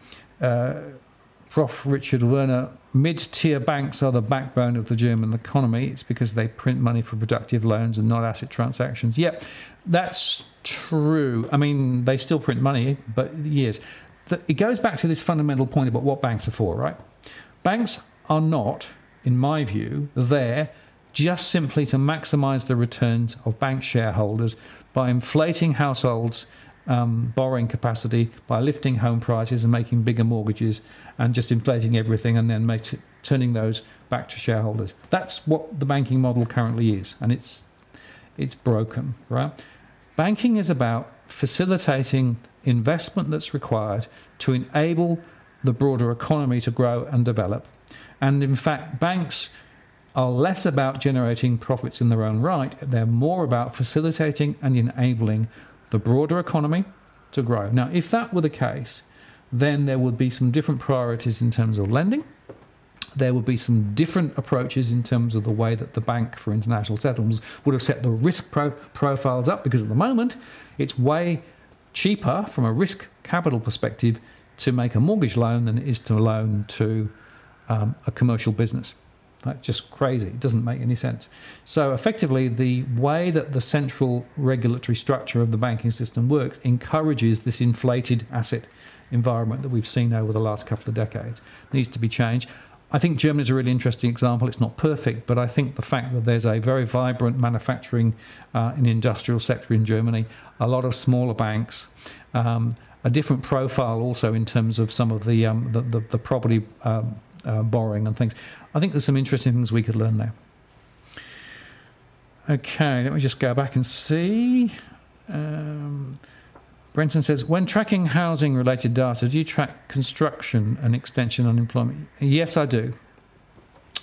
Prof. Richard Werner, mid-tier banks are the backbone of the German economy. It's because they print money for productive loans and not asset transactions. Yep, that's true. I mean, they still print money, but yes. It goes back to this fundamental point about what banks are for, right? Banks are not, in my view, there just simply to maximise the returns of bank shareholders by inflating households' borrowing capacity, by lifting home prices and making bigger mortgages and just inflating everything and then turning those back to shareholders. That's what the banking model currently is, and it's broken, right? Banking is about facilitating investment that's required to enable the broader economy to grow and develop. And in fact, banks are less about generating profits in their own right. They're more about facilitating and enabling the broader economy to grow. Now, if that were the case, then there would be some different priorities in terms of lending. There would be some different approaches in terms of the way that the Bank for International Settlements would have set the risk profiles up, because at the moment it's way cheaper from a risk capital perspective to make a mortgage loan than it is to loan to a commercial business. That's just crazy. It doesn't make any sense. So effectively, the way that the central regulatory structure of the banking system works encourages this inflated asset environment that we've seen over the last couple of decades. It needs to be changed. I think Germany is a really interesting example. It's not perfect, but I think the fact that there's a very vibrant manufacturing and industrial sector in Germany, a lot of smaller banks, a different profile also in terms of some of the property borrowing and things. I think there's some interesting things we could learn there. Okay, let me just go back and see. Brenton says, when tracking housing-related data, do you track construction and extension unemployment? Yes, I do.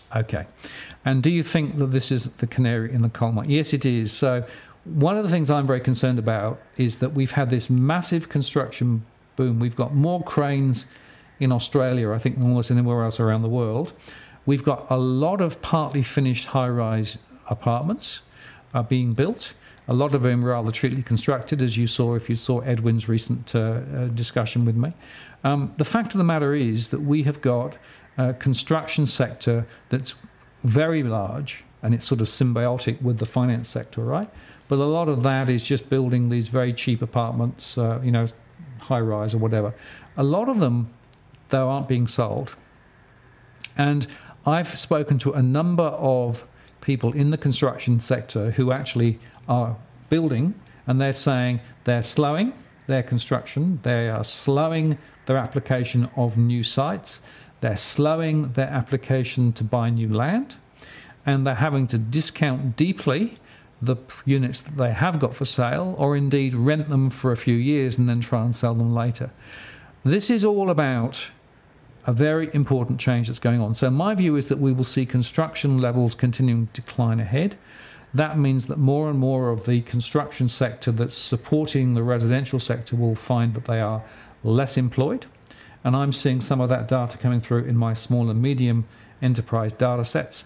Okay. And do you think that this is the canary in the coal mine? Yes, it is. So one of the things I'm very concerned about is that we've had this massive construction boom. We've got more cranes in Australia, I think, than almost anywhere else around the world. We've got a lot of partly finished high-rise apartments being built. A lot of them rather cheaply constructed, as you saw if you saw Edwin's recent discussion with me. The fact of the matter is that we have got a construction sector that's very large, and it's sort of symbiotic with the finance sector, right? But a lot of that is just building these very cheap apartments, high-rise or whatever. A lot of them, though, aren't being sold. And I've spoken to a number of people in the construction sector who actually are building, and they're saying they're slowing their construction, they are slowing their application of new sites, they're slowing their application to buy new land, and they're having to discount deeply the units that they have got for sale, or indeed rent them for a few years and then try and sell them later. This is all about a very important change that's going on. So my view is that we will see construction levels continuing to decline ahead. That means that more and more of the construction sector that's supporting the residential sector will find that they are less employed. And I'm seeing some of that data coming through in my small and medium enterprise data sets.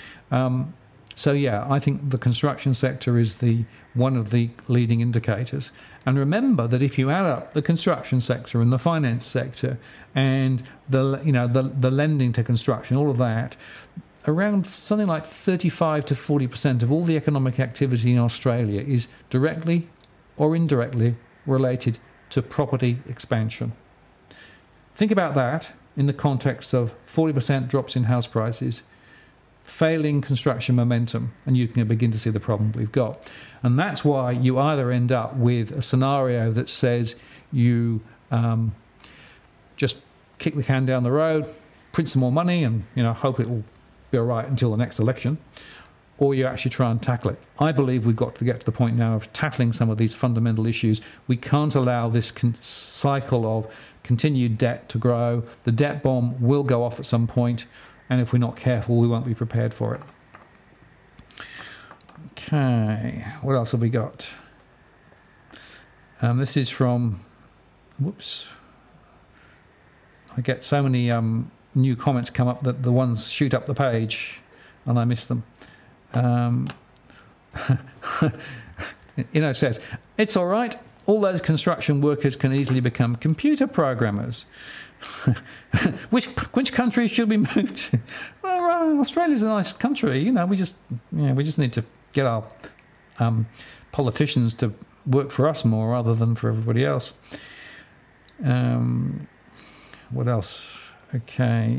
So yeah, I think the construction sector is one of the leading indicators. And remember that if you add up the construction sector and the finance sector and the lending to construction, all of that, around something like 35 to 40% of all the economic activity in Australia is directly or indirectly related to property expansion. Think about that in the context of 40% drops in house prices, failing construction momentum, and you can begin to see the problem we've got. And that's why you either end up with a scenario that says you just kick the can down the road, print some more money, and hope it will be all right until the next election, or you actually try and tackle it. I believe we've got to get to the point now of tackling some of these fundamental issues. We can't allow this cycle of continued debt to grow. The debt bomb will go off at some point, and if we're not careful, we won't be prepared for it. Okay, what else have we got? This is from, whoops. I get so many new comments come up that the ones shoot up the page, and I miss them. It says, it's all right. All those construction workers can easily become computer programmers. Which country should we move to? Well, Australia's a nice country. We just need to get our politicians to work for us more rather than for everybody else. What else? Okay.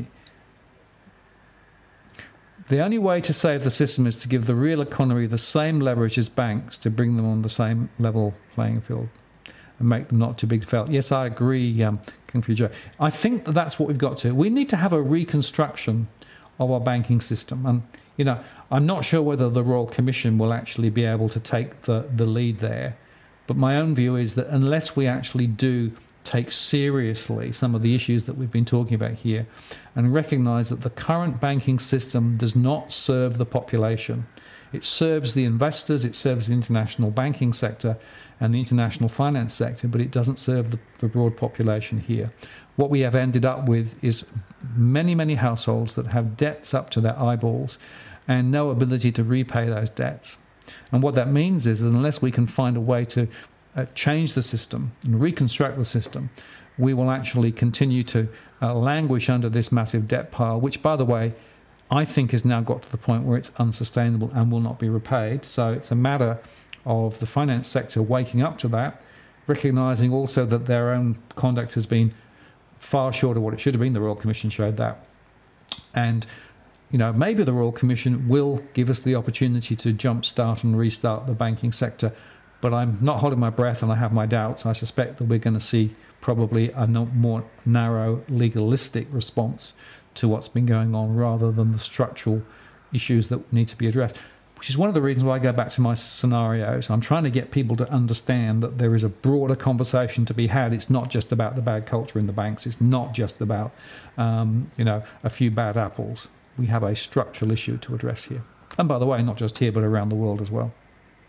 The only way to save the system is to give the real economy the same leverage as banks to bring them on the same level playing field and make them not too big to fail. Yes, I agree, Kung Fu Joe. I think that's what we've got to. We need to have a reconstruction of our banking system. And, I'm not sure whether the Royal Commission will actually be able to take the lead there. But my own view is that unless we actually do take seriously some of the issues that we've been talking about here and recognise that the current banking system does not serve the population. It serves the investors, it serves the international banking sector and the international finance sector, but it doesn't serve the broad population here. What we have ended up with is many, many households that have debts up to their eyeballs and no ability to repay those debts. And what that means is that unless we can find a way to change the system and reconstruct the system, we will actually continue to languish under this massive debt pile, which, by the way, I think has now got to the point where it's unsustainable and will not be repaid. So it's a matter of the finance sector waking up to that, recognising also that their own conduct has been far short of what it should have been. The Royal Commission showed that. And maybe the Royal Commission will give us the opportunity to jumpstart and restart the banking sector. But I'm not holding my breath, and I have my doubts. I suspect that we're going to see probably a more narrow, legalistic response to what's been going on rather than the structural issues that need to be addressed, which is one of the reasons why I go back to my scenarios. I'm trying to get people to understand that there is a broader conversation to be had. It's not just about the bad culture in the banks. It's not just about, a few bad apples. we have a structural issue to address here. And by the way, not just here, but around the world as well.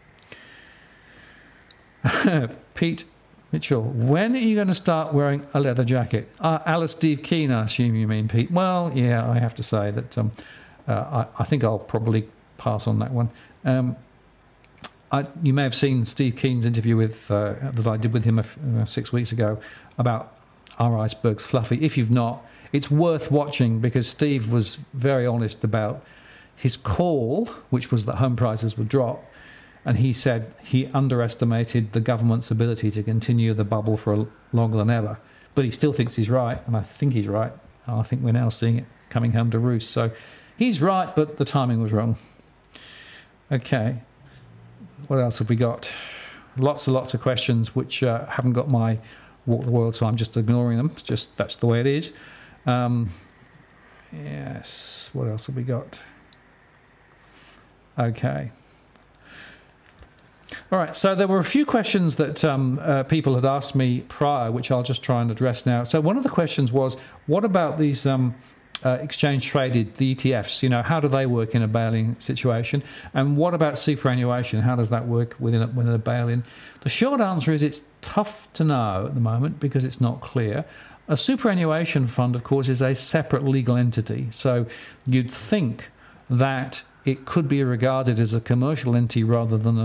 Pete Mitchell, when are you going to start wearing a leather jacket? Alice Steve Keen, I assume you mean, Pete. Well, yeah, I have to say that I think I'll probably pass on that one. You may have seen Steve Keen's interview with that I did with him 6 weeks ago about Are Icebergs Fluffy? If you've not, it's worth watching because Steve was very honest about his call, which was that home prices would drop. And he said he underestimated the government's ability to continue the bubble for longer than ever. But he still thinks he's right, and I think he's right. I think we're now seeing it coming home to roost. So he's right, but the timing was wrong. Okay. What else have we got? Lots and lots of questions which haven't got my walk the world, so I'm just ignoring them. It's just that's the way it is. Yes. What else have we got? Okay. All right, so there were a few questions that people had asked me prior, which I'll just try and address now. So one of the questions was, what about these exchange-traded, the ETFs? You know, how do they work in a bail-in situation? And what about superannuation? How does that work within a bail-in? The short answer is it's tough to know at the moment because it's not clear. A superannuation fund, of course, is a separate legal entity. So you'd think that it could be regarded as a commercial entity rather than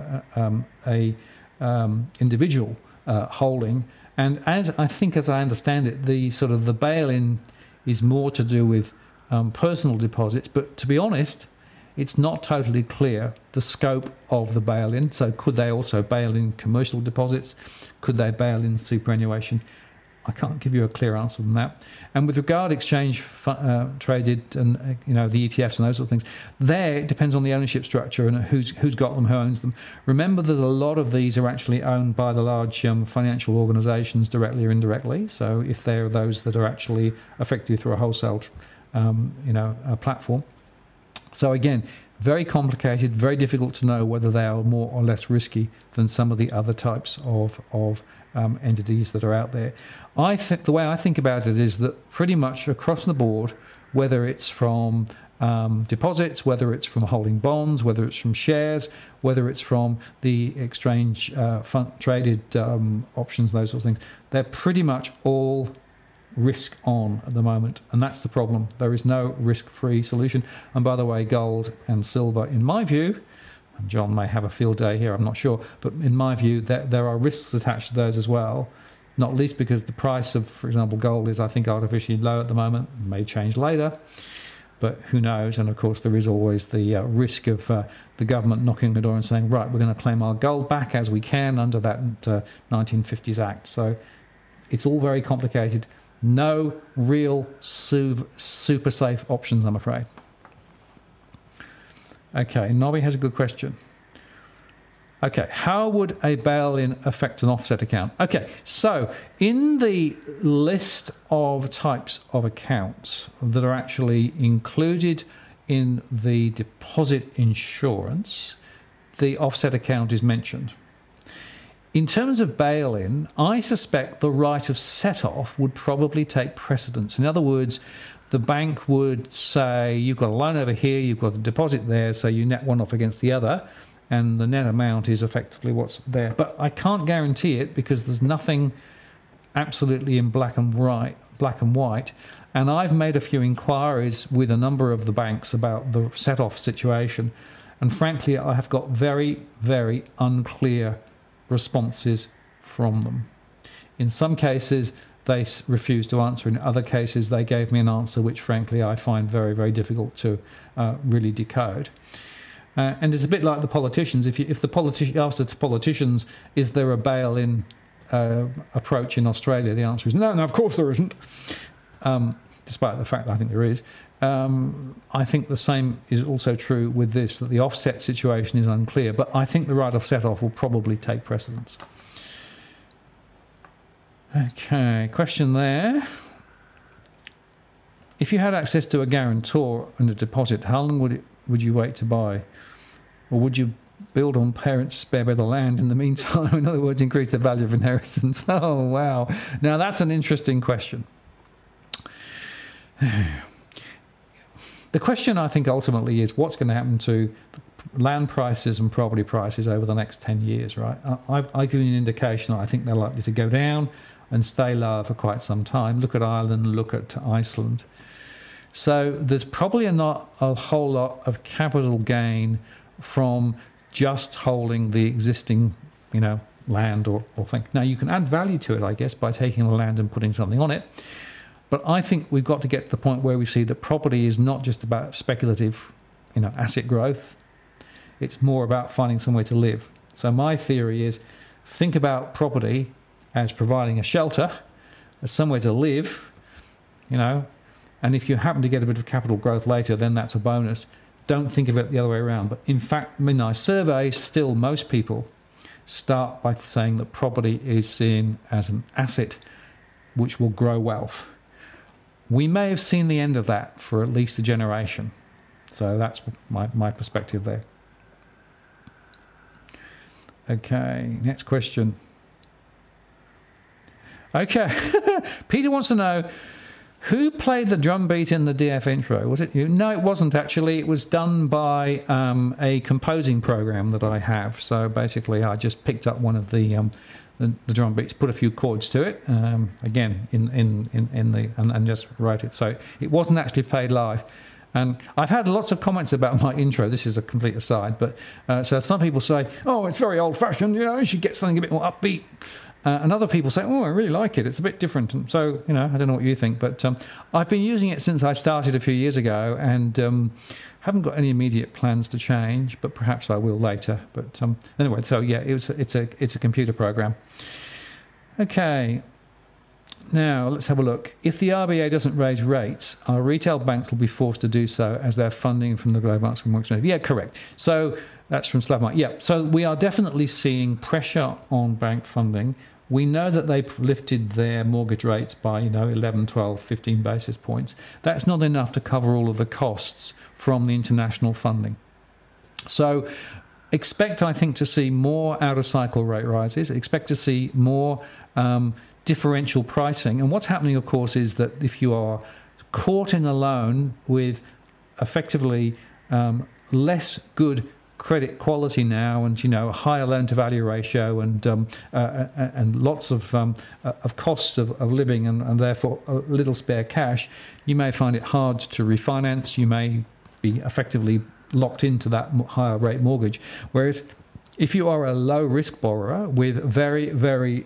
a individual holding. And as I understand it, the bail-in is more to do with personal deposits. But to be honest, it's not totally clear the scope of the bail-in. So could they also bail in commercial deposits? Could they bail in superannuation? I can't give you a clear answer on that. And with regard exchange traded and the ETFs and those sort of things, there it depends on the ownership structure and who's got them, who owns them. Remember that a lot of these are actually owned by the large financial organisations directly or indirectly. So if they're those that are actually affected through a wholesale, a platform. So again, very complicated, very difficult to know whether they are more or less risky than some of the other types of entities that are out there. I think the way I think about it is that pretty much across the board, whether it's from deposits, whether it's from holding bonds, whether it's from shares, whether it's from the exchange traded options, those sort of things, they're pretty much all risk on at the moment, and that's the problem. There is no risk-free solution. And by the way, gold and silver, in my view, and John may have a field day here, I'm not sure, but in my view, there are risks attached to those as well, not least because the price of, for example, gold is, I think, artificially low at the moment. It may change later, but who knows? And of course, there is always the risk of the government knocking the door and saying, right, we're going to claim our gold back as we can under that 1950s Act. So it's all very complicated. No real super safe options, I'm afraid. Okay, Nobby has a good question. Okay, how would a bail-in affect an offset account? Okay, so in the list of types of accounts that are actually included in the deposit insurance, the offset account is mentioned. In terms of bail-in, I suspect the right of set-off would probably take precedence. In other words, the bank would say, you've got a loan over here, you've got a deposit there, so you net one off against the other, and the net amount is effectively what's there. But I can't guarantee it because there's nothing absolutely in black and white. And I've made a few inquiries with a number of the banks about the set-off situation, and frankly, I have got very, very unclear responses from them. In some cases, they refused to answer. In other cases, they gave me an answer which, frankly, I find very, very difficult to really decode. And it's a bit like the politicians. If the asked the politicians, is there a bail-in approach in Australia? The answer is no, of course there isn't. Despite the fact that I think there is. I think the same is also true with this, that the offset situation is unclear, but I think the right of set-off will probably take precedence. Okay, question there. If you had access to a guarantor and a deposit, how long would you wait to buy? Or would you build on parents' spare bit of land in the meantime? In other words, increase the value of inheritance. Oh, wow. Now, that's an interesting question. the question I think ultimately is what's going to happen to land prices and property prices over the next 10 years, right? I've given you an indication that I think they're likely to go down and stay lower for quite some time. Look at Ireland, look at Iceland. So there's probably not a whole lot of capital gain from just holding the existing, land or thing. Now, you can add value to it, I guess, by taking the land and putting something on it. But I think we've got to get to the point where we see that property is not just about speculative, asset growth. It's more about finding somewhere to live. So my theory is think about property as providing a shelter, as somewhere to live, and if you happen to get a bit of capital growth later, then that's a bonus. Don't think of it the other way around. But in fact, in my surveys, still most people start by saying that property is seen as an asset which will grow wealth. We may have seen the end of that for at least a generation. So that's my perspective there. Okay, next question. Okay, Peter wants to know, who played the drum beat in the DF intro? Was it you? No, it wasn't actually. It was done by a composing program that I have. So basically, I just picked up one of the drum beats, put a few chords to it, again and just wrote it. So it wasn't actually played live. And I've had lots of comments about my intro. This is a complete aside, but so some people say, "Oh, it's very old-fashioned. You should get something a bit more upbeat." And other people say, "Oh, I really like it. It's a bit different." And so, I don't know what you think, but I've been using it since I started a few years ago, and haven't got any immediate plans to change, but perhaps I will later. But anyway, so yeah, it's a computer program. Okay. Now, let's have a look. If the RBA doesn't raise rates, our retail banks will be forced to do so as their funding from the Global Banks Mortgage Lending. Yeah, correct. So that's from Slavmark. Yeah, so we are definitely seeing pressure on bank funding. We know that they've lifted their mortgage rates by, 11, 12, 15 basis points. That's not enough to cover all of the costs from the international funding. So expect, I think, to see more out-of-cycle rate rises. Expect to see more differential pricing. And what's happening, of course, is that if you are caught in a loan with effectively less good credit quality now, and a higher loan to value ratio, and lots of costs of living, and therefore a little spare cash, you may find it hard to refinance. You may be effectively locked into that higher rate mortgage. Whereas if you are a low risk borrower with very, very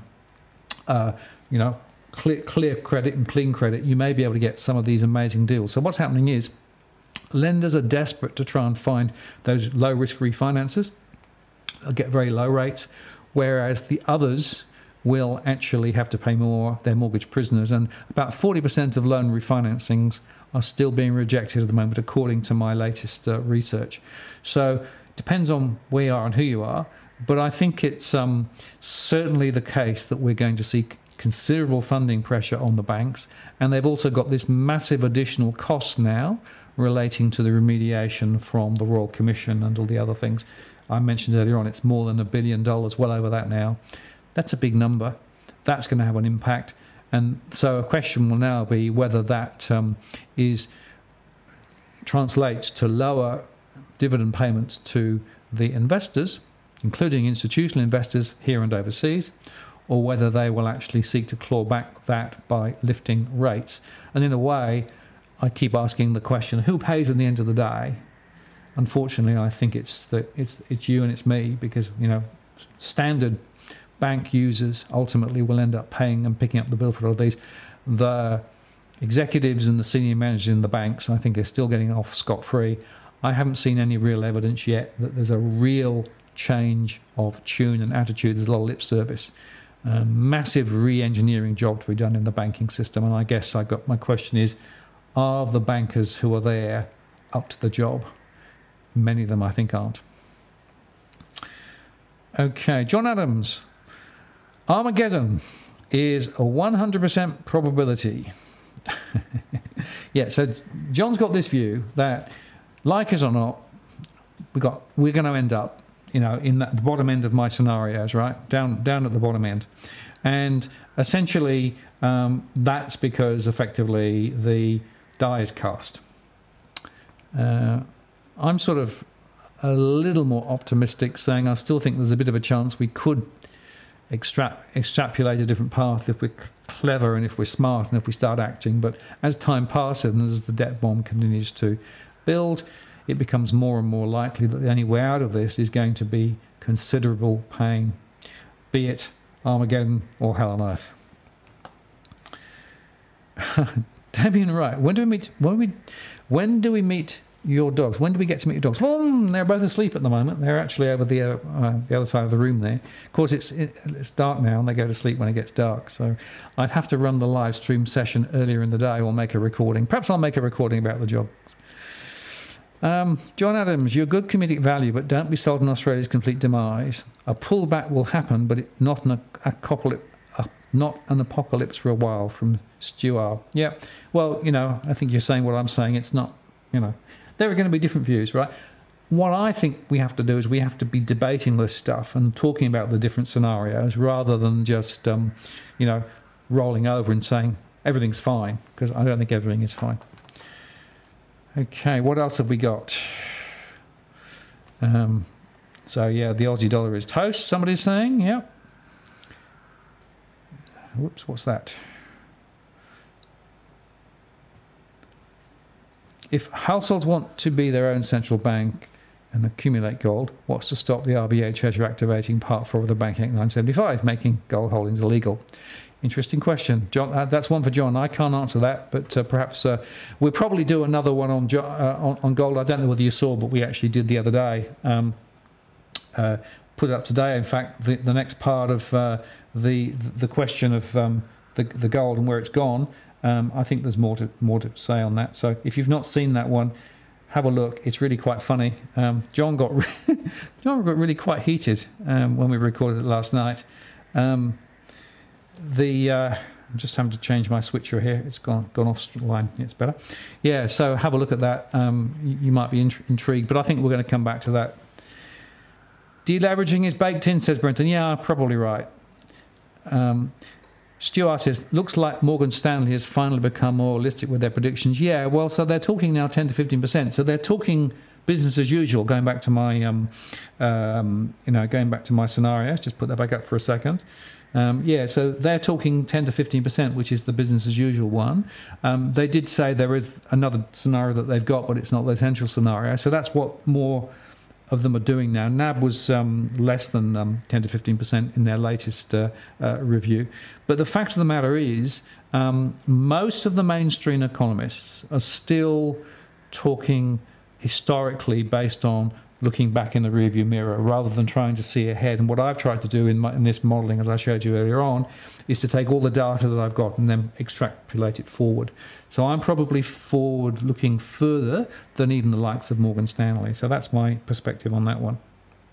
clear credit and clean credit, you may be able to get some of these amazing deals. So what's happening is lenders are desperate to try and find those low risk refinances. They'll get very low rates, whereas the others will actually have to pay more. They're mortgage prisoners, and about 40% of loan refinancings are still being rejected at the moment, according to my latest research. So it depends on where you are and who you are. But I think it's certainly the case that we're going to see considerable funding pressure on the banks. And they've also got this massive additional cost now relating to the remediation from the Royal Commission and all the other things I mentioned earlier on. It's more than $1 billion, well over that now. That's a big number. That's going to have an impact. And so a question will now be whether that translates to lower dividend payments to the investors, including institutional investors here and overseas, or whether they will actually seek to claw back that by lifting rates. And in a way, I keep asking the question, who pays at the end of the day? Unfortunately, I think it's you and it's me, because standard bank users ultimately will end up paying and picking up the bill for all of these. The executives and the senior managers in the banks, I think, are still getting off scot-free. I haven't seen any real evidence yet that there's a real change of tune and attitude. There's a lot of lip service. Massive re-engineering job to be done in the banking system. And I guess my question is, are the bankers who are there up to the job? Many of them, I think, aren't. Okay, John Adams. Armageddon is a 100% probability. Yeah, so John's got this view that, like us or not, we're going to end up, in the bottom end of my scenarios, right? Down at the bottom end. And essentially, that's because effectively the die is cast. I'm sort of a little more optimistic, saying I still think there's a bit of a chance we could extrapolate a different path if we're clever and if we're smart and if we start acting. But as time passes and as the debt bomb continues to build, it becomes more and more likely that the only way out of this is going to be considerable pain, be it Armageddon or hell on earth. Damien Wright, when do we meet your dogs? When do we get to meet your dogs? Well, they're both asleep at the moment. They're actually over the other side of the room there. Of course, it's dark now, and they go to sleep when it gets dark. So I'd have to run the live stream session earlier in the day or make a recording. Perhaps I'll make a recording about the job. John Adams, you're good comedic value, but don't be sold on Australia's complete demise. A pullback will happen, but not an apocalypse for a while. From Stuart. Yeah, well, I think you're saying what I'm saying. It's not, there are going to be different views, right? What I think we have to do is we have to be debating this stuff and talking about the different scenarios rather than just, rolling over and saying everything's fine, because I don't think everything is fine. Okay, what else have we got? So, yeah, the Aussie dollar is toast, somebody's saying, yeah. Whoops, what's that? If households want to be their own central bank and accumulate gold, what's to stop the RBA Treasurer activating Part 4 of the Banking Act 975, making gold holdings illegal? Interesting question, John. That's one for John. I can't answer that, but perhaps we'll probably do another one on gold. I don't know whether you saw, but we actually did the other day. Put it up today. In fact, the next part of the question of the gold and where it's gone. I think there's more to say on that. So if you've not seen that one, have a look. It's really quite funny. John got really quite heated when we recorded it last night. I'm just having to change my switcher here. It's gone off line. It's better. Yeah. So have a look at that. You might be intrigued, but I think we're going to come back to that. Deleveraging is baked in, says Brenton. Yeah, probably right. Stuart says, looks like Morgan Stanley has finally become more realistic with their predictions. Yeah, well, so they're talking now 10 to 15%. So they're talking business as usual. Going back to my, going back to my scenarios. Just put that back up for a second. So they're talking 10 to 15%, which is the business as usual one. They did say there is another scenario that they've got, but it's not the central scenario. So that's what more of them are doing now. NAB was less than 10 to 15% in their latest review. But the fact of the matter is, most of the mainstream economists are still talking historically based on looking back in the rearview mirror rather than trying to see ahead. And what I've tried to do in this modelling, as I showed you earlier on, is to take all the data that I've got and then extrapolate it forward. So I'm probably forward looking further than even the likes of Morgan Stanley. So that's my perspective on that one.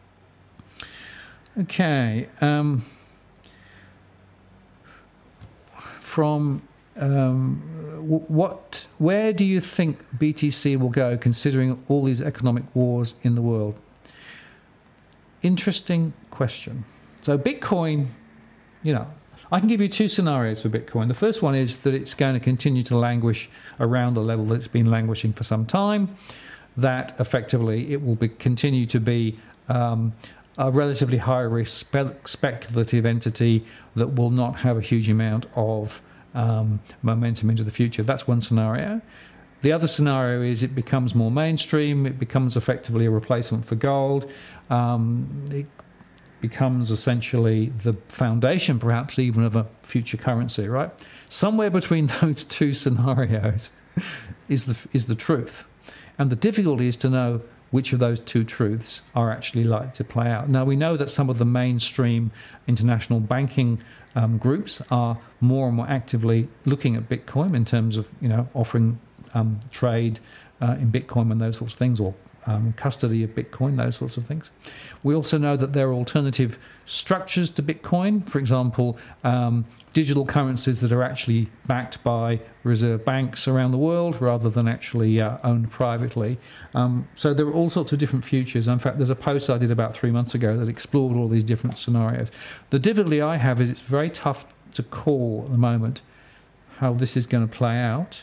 Okay. Where do you think BTC will go considering all these economic wars in the world? Interesting question. So Bitcoin, I can give you two scenarios for Bitcoin. The first one is that it's going to continue to languish around the level that it's been languishing for some time, that effectively it will continue to be a relatively high-risk speculative entity that will not have a huge amount of momentum into the future. That's one scenario. The other scenario is it becomes more mainstream. It becomes effectively a replacement for gold. It becomes essentially the foundation, perhaps even of a future currency. Right? Somewhere between those two scenarios is the truth, and the difficulty is to know which of those two truths are actually likely to play out. Now, we know that some of the mainstream international banking groups are more and more actively looking at Bitcoin in terms of, offering trade in Bitcoin and those sorts of things, or custody of Bitcoin, those sorts of things. We also know that there are alternative structures to Bitcoin, for example, digital currencies that are actually backed by reserve banks around the world rather than actually owned privately. So there are all sorts of different futures. In fact, there's a post I did about 3 months ago that explored all these different scenarios. The difficulty I have is it's very tough to call at the moment how this is going to play out.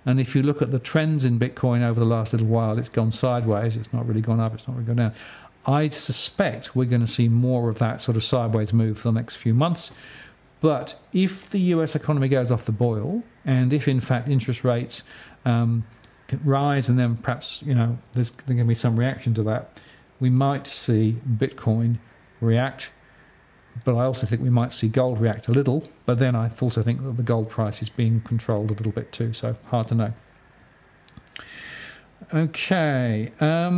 And if you look at the trends in Bitcoin over the last little while, it's gone sideways. It's not really gone up. It's not really gone down. I suspect we're going to see more of that sort of sideways move for the next few months. But if the US economy goes off the boil, and if in fact interest rates rise, and then perhaps there's going to be some reaction to that, we might see Bitcoin react. But I also think we might see gold react a little. But then I also think that the gold price is being controlled a little bit too. So hard to know. Okay.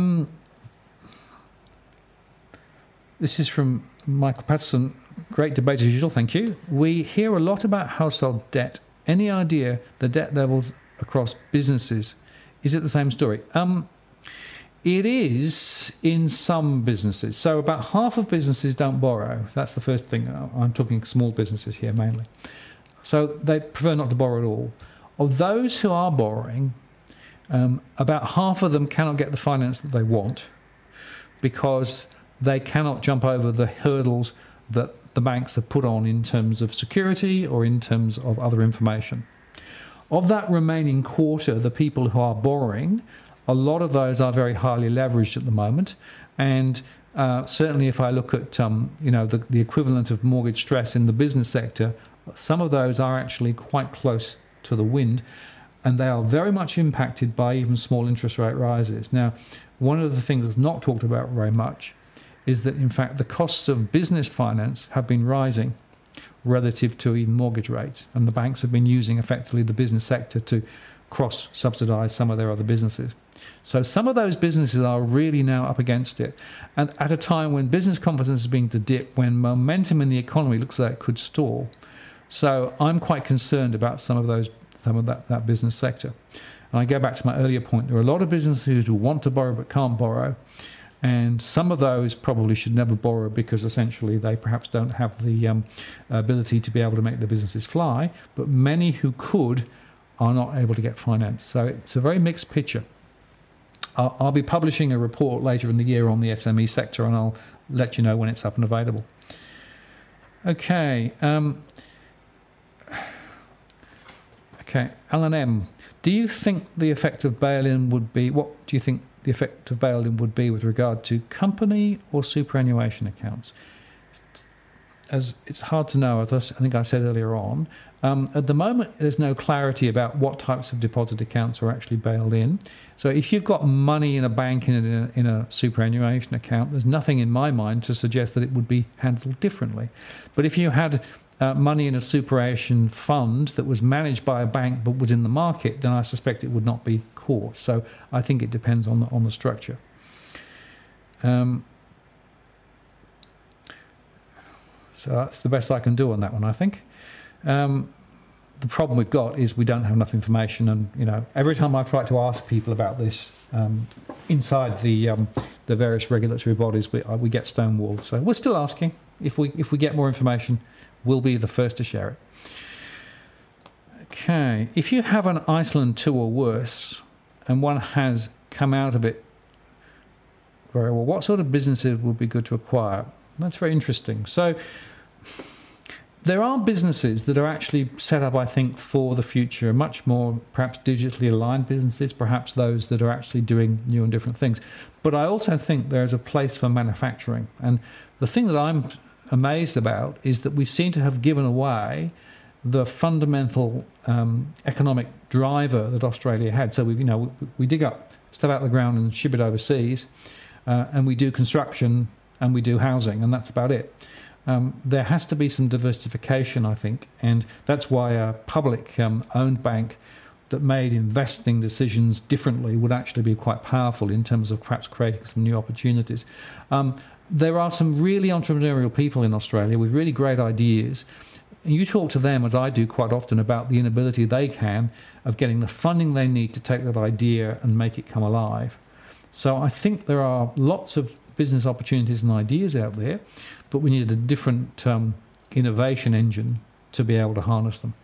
This is from Michael Patterson. Great debate as usual, thank you. We hear a lot about household debt. Any idea the debt levels across businesses? Is it the same story? It is in some businesses. So about half of businesses don't borrow. That's the first thing. I'm talking small businesses here mainly. So they prefer not to borrow at all. Of those who are borrowing, about half of them cannot get the finance that they want because they cannot jump over the hurdles that the banks have put on in terms of security or in terms of other information. Of that remaining quarter, the people who are borrowing, a lot of those are very highly leveraged at the moment. And certainly if I look at the equivalent of mortgage stress in the business sector, some of those are actually quite close to the wind. And they are very much impacted by even small interest rate rises. Now, one of the things that's not talked about very much is that, in fact, the costs of business finance have been rising relative to even mortgage rates. And the banks have been using, effectively, the business sector to cross-subsidise some of their other businesses. So some of those businesses are really now up against it. And at a time when business confidence is beginning to dip, when momentum in the economy looks like it could stall. So I'm quite concerned about some of that business sector. And I go back to my earlier point. There are a lot of businesses who want to borrow but can't borrow. And some of those probably should never borrow because essentially they perhaps don't have the ability to be able to make their businesses fly. But many who could are not able to get finance. So it's a very mixed picture. I'll be publishing a report later in the year on the SME sector, and I'll let you know when it's up and available. Okay. Okay, Alan M. Do you think the effect of bail-in would be... What do you think the effect of bail-in would be with regard to company or superannuation accounts? As it's hard to know, as I think I said earlier on. At the moment, there's no clarity about what types of deposit accounts are actually bailed in. So if you've got money in a bank in a superannuation account, there's nothing in my mind to suggest that it would be handled differently. But if you had money in a superannuation fund that was managed by a bank but was in the market, then I suspect it would not be caught. So I think it depends on the structure. So that's the best I can do on that one, I think. The problem we've got is we don't have enough information, and every time I try to ask people about this inside the various regulatory bodies, we get stonewalled. So we're still asking. If we get more information, we'll be the first to share it. Okay, if you have an Iceland 2 or worse, and one has come out of it very well, what sort of businesses would be good to acquire? That's very interesting. So there are businesses that are actually set up, I think, for the future, much more perhaps digitally aligned businesses, perhaps those that are actually doing new and different things. But I also think there's a place for manufacturing. And the thing that I'm amazed about is that we seem to have given away the fundamental economic driver that Australia had. So we dig up stuff out of the ground and ship it overseas, and we do construction and we do housing, and that's about it. There has to be some diversification, I think, and that's why a public owned bank that made investing decisions differently would actually be quite powerful in terms of perhaps creating some new opportunities. There are some really entrepreneurial people in Australia with really great ideas. And you talk to them, as I do quite often, about the inability they can of getting the funding they need to take that idea and make it come alive. So I think there are lots of business opportunities and ideas out there, but we need a different innovation engine to be able to harness them.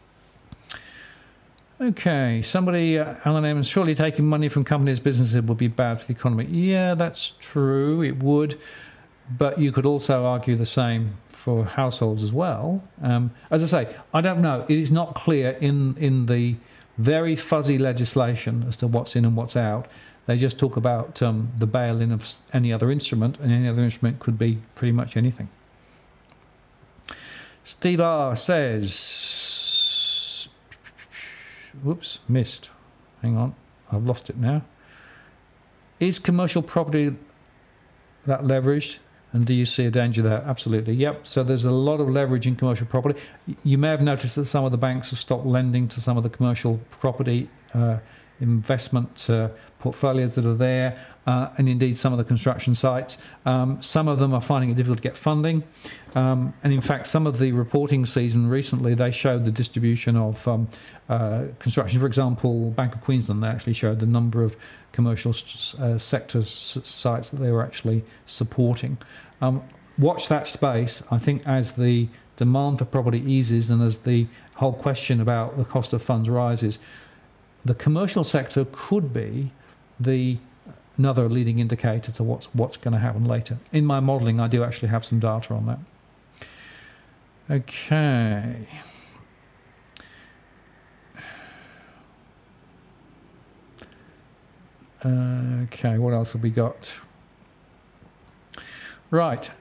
Okay, somebody, Alan Emmons, surely taking money from companies' businesses would be bad for the economy. Yeah, that's true, it would, but you could also argue the same for households as well. As I say, I don't know. It is not clear in the very fuzzy legislation as to what's in and what's out. They just talk about the bail-in of any other instrument, and any other instrument could be pretty much anything. Steve R says, whoops, missed. Hang on, I've lost it now. Is commercial property that leveraged? And do you see a danger there? Absolutely, yep. So there's a lot of leverage in commercial property. You may have noticed that some of the banks have stopped lending to some of the commercial property investment portfolios that are there, and indeed some of the construction sites. Some of them are finding it difficult to get funding, and in fact some of the reporting season recently, they showed the distribution of construction. For example, Bank of Queensland, they actually showed the number of commercial sector sites that they were actually supporting. Watch that space. I think as the demand for property eases and as the whole question about the cost of funds rises, the commercial sector could be another leading indicator to what's going to happen later. In my modelling, I do actually have some data on that. Okay. Okay, what else have we got? Right.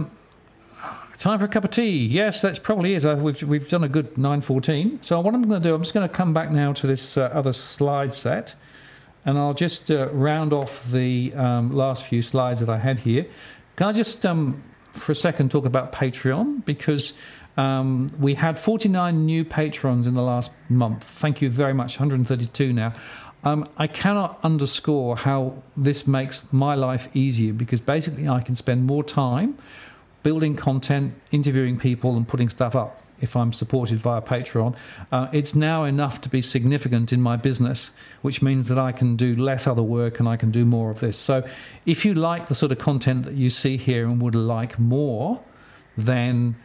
Time for a cup of tea. Yes, that probably is. We've done a good 9:14. So what I'm going to do, I'm just going to come back now to this other slide set, and I'll just round off the last few slides that I had here. Can I just, for a second, talk about Patreon? Because we had 49 new patrons in the last month. Thank you very much, 132 now. I cannot underscore how this makes my life easier, because basically I can spend more time building content, interviewing people and putting stuff up if I'm supported via Patreon. It's now enough to be significant in my business, which means that I can do less other work and I can do more of this. So if you like the sort of content that you see here and would like more, then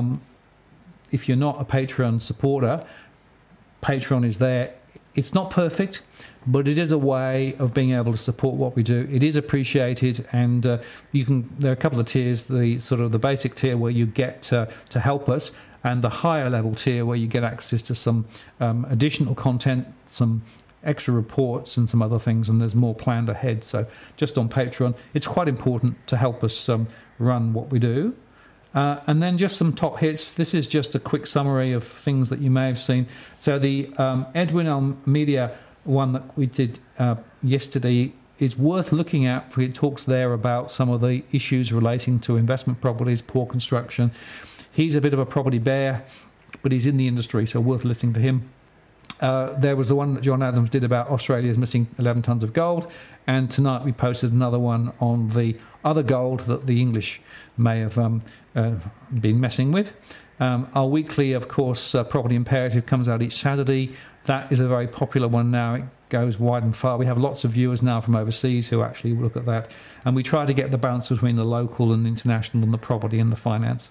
if you're not a Patreon supporter, Patreon is there. It's not perfect, but it is a way of being able to support what we do. It is appreciated, and you can. There are a couple of tiers: the sort of the basic tier where you get to help us, and the higher level tier where you get access to some additional content, some extra reports, and some other things. And there's more planned ahead. So just on Patreon, it's quite important to help us run what we do. And then just some top hits. This is just a quick summary of things that you may have seen. So the Edwin Almeida one that we did yesterday is worth looking at. It talks there about some of the issues relating to investment properties, poor construction. He's a bit of a property bear, but he's in the industry, so worth listening to him. There was the one that John Adams did about Australia's missing 11 tonnes of gold, and tonight we posted another one on the other gold that the English may have been messing with. Our weekly, of course, Property Imperative comes out each Saturday. That is a very popular one now. It goes wide and far. We have lots of viewers now from overseas who actually look at that, and we try to get the balance between the local and international and the property and the finance.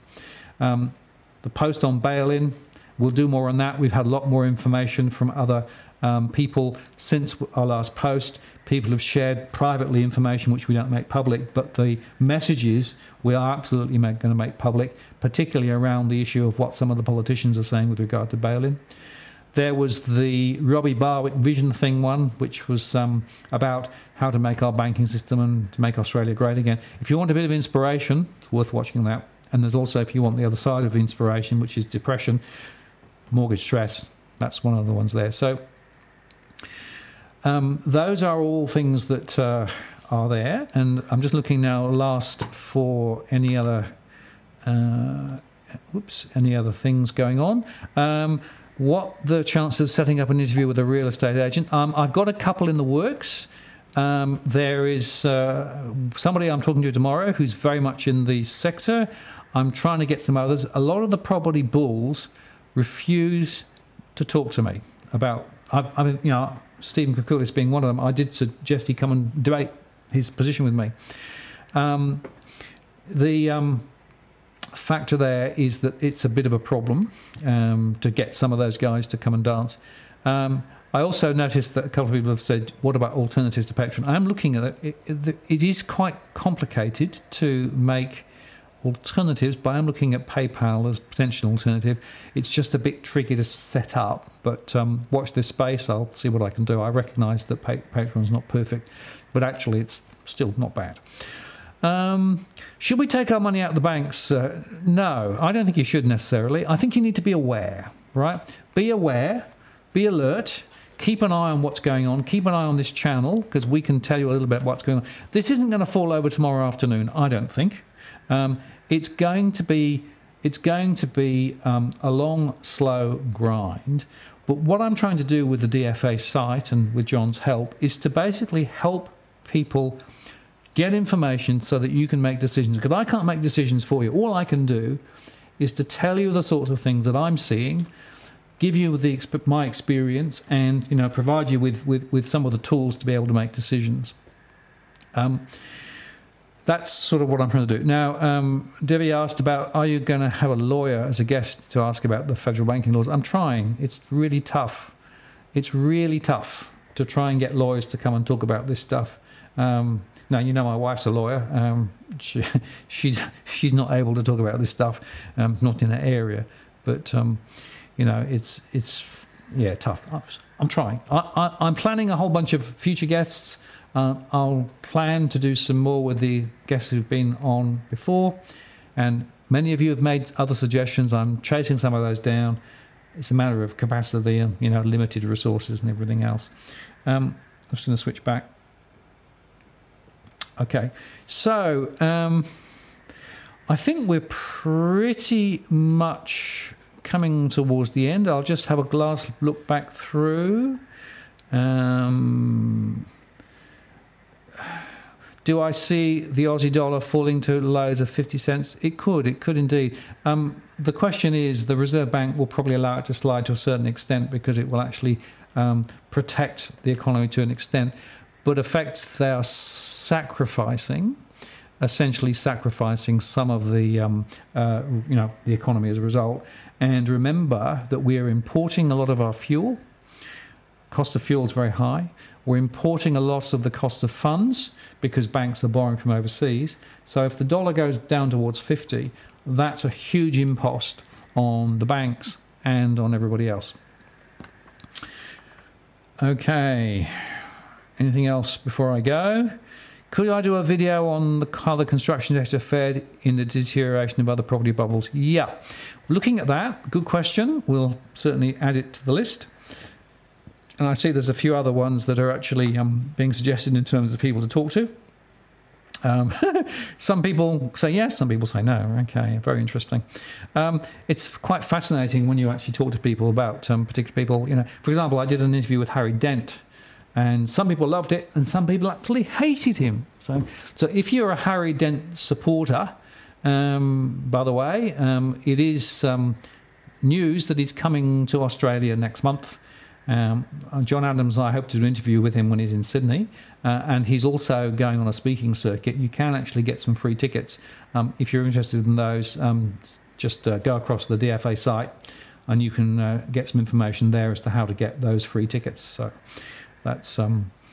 The post on bail-in, we'll do more on that. We've had a lot more information from other people since our last post. People have shared privately information which we don't make public, but the messages we are absolutely going to make public, particularly around the issue of what some of the politicians are saying with regard to bail-in. There was the Robbie Barwick Vision Thing one, which was about how to make our banking system and to make Australia great again. If you want a bit of inspiration, it's worth watching that. And there's also, if you want the other side of inspiration, which is depression, mortgage stress, that's one of the ones there. So those are all things that are there. And I'm just looking now last for any other things going on. What the chances of setting up an interview with a real estate agent? I've got a couple in the works. There is somebody I'm talking to tomorrow who's very much in the sector. I'm trying to get some others. A lot of the property bulls refuse to talk to me about. Stephen Koukoulis being one of them. I did suggest he come and debate his position with me. The factor there is that it's a bit of a problem to get some of those guys to come and dance. I also noticed that a couple of people have said, what about alternatives to Patreon? I'm looking at it. It is quite complicated to make alternatives, but I'm looking at PayPal as a potential alternative. It's just a bit tricky to set up, but watch this space. I'll see what I can do. I recognise that Patreon's not perfect, but actually it's still not bad. Should we take our money out of the banks? No, I don't think you should necessarily. I think you need to be aware, right? Be aware, be alert. Keep an eye on what's going on. Keep an eye on this channel, because we can tell you a little bit what's going on. This isn't going to fall over tomorrow afternoon, I don't think. It's going to be a long, slow grind. But what I'm trying to do with the DFA site and with John's help is to basically help people get information so that you can make decisions. Because I can't make decisions for you. All I can do is to tell you the sorts of things that I'm seeing, give you my experience, and provide you with some of the tools to be able to make decisions. That's sort of what I'm trying to do. Now, Debbie asked about, are you going to have a lawyer as a guest to ask about the federal banking laws? I'm trying. It's really tough. It's really tough to try and get lawyers to come and talk about this stuff. Now, my wife's a lawyer. She's not able to talk about this stuff, not in that area. But it's tough. I'm trying. I'm planning a whole bunch of future guests. I'll plan to do some more with the guests who've been on before, and many of you have made other suggestions. I'm chasing some of those down. It's a matter of capacity and limited resources and everything else. I'm just going to switch back. Okay, so I think we're pretty much coming towards the end. I'll just have a last look back through. Do I see the Aussie dollar falling to lows of 50 cents? It could indeed. The question is, the Reserve Bank will probably allow it to slide to a certain extent because it will actually protect the economy to an extent. But effects, they are essentially sacrificing some of the the economy as a result. And remember that we are importing a lot of our fuel. Cost of fuel is very high. We're importing a lot of the cost of funds because banks are borrowing from overseas. So if the dollar goes down towards 50, that's a huge impost on the banks and on everybody else. Okay. Anything else before I go? Could I do a video on how the construction sector fared in the deterioration of other property bubbles? Yeah. Looking at that, good question. We'll certainly add it to the list. And I see there's a few other ones that are actually being suggested in terms of people to talk to. Some people say yes, some people say no. Okay, very interesting. It's quite fascinating when you actually talk to people about particular people. For example, I did an interview with Harry Dent, and some people loved it, and some people actually hated him. So if you're a Harry Dent supporter, by the way, it is news that he's coming to Australia next month. John Adams and I hope to do an interview with him when he's in Sydney, and he's also going on a speaking circuit. You can actually get some free tickets. If you're interested in those, just go across the DFA site and you can get some information there as to how to get those free tickets. So that's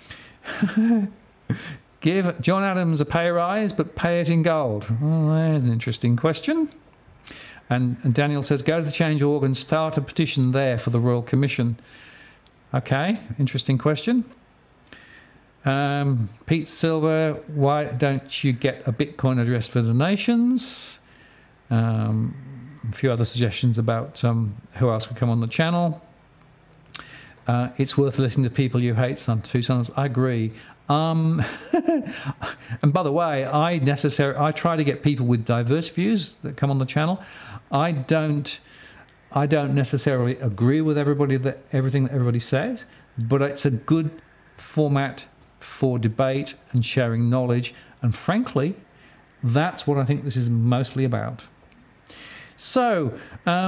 give John Adams a pay rise, but pay it in gold. Well, there's an interesting question. And Daniel says, go to the change.org and start a petition there for the Royal Commission. Okay, interesting question. Pete Silver, why don't you get a Bitcoin address for donations? A few other suggestions about who else could come on the channel. It's worth listening to people you hate sometimes. I agree. And by the way, I try to get people with diverse views that come on the channel. I don't necessarily agree with everything that everybody says, but it's a good format for debate and sharing knowledge. And frankly, that's what I think this is mostly about. So,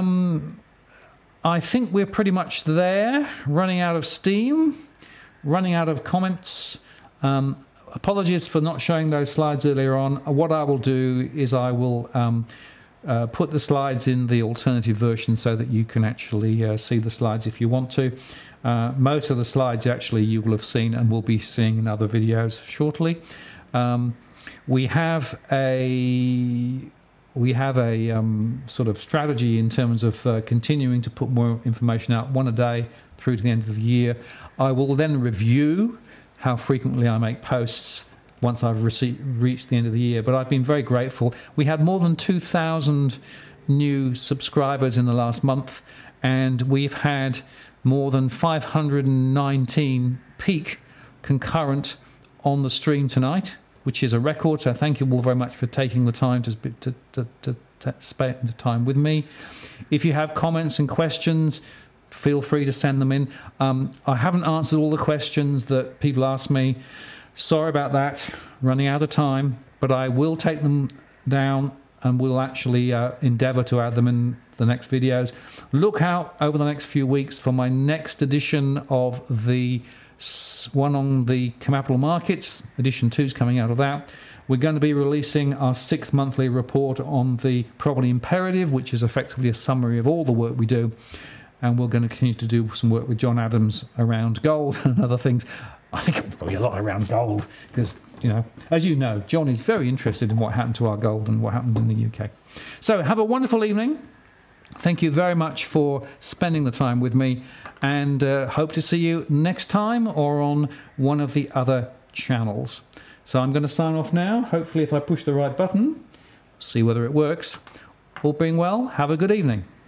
I think we're pretty much there, running out of steam, running out of comments. Apologies for not showing those slides earlier on. What I will do is I will put the slides in the alternative version so that you can actually see the slides if you want to. Most of the slides actually you will have seen and will be seeing in other videos shortly. We have a we have a sort of strategy in terms of continuing to put more information out, one a day through to the end of the year. I will then review how frequently I make posts once I've reached the end of the year. But I've been very grateful. We had more than 2,000 new subscribers in the last month, and we've had more than 519 peak concurrent on the stream tonight, which is a record. So thank you all very much for taking the time to spend the time with me. If you have comments and questions, feel free to send them in. I haven't answered all the questions that people ask me. Sorry about that, running out of time, but I will take them down and we'll actually endeavour to add them in the next videos. Look out over the next few weeks for my next edition of the one on the capital markets. Edition 2 is coming out of that. We're going to be releasing our 6th monthly report on the Property Imperative, which is effectively a summary of all the work we do. And we're going to continue to do some work with John Adams around gold and other things. I think it'll be a lot around gold because, you know, as you know, John is very interested in what happened to our gold and what happened in the UK. So have a wonderful evening. Thank you very much for spending the time with me, and hope to see you next time or on one of the other channels. So I'm going to sign off now. Hopefully if I push the right button, see whether it works. All being well, have a good evening.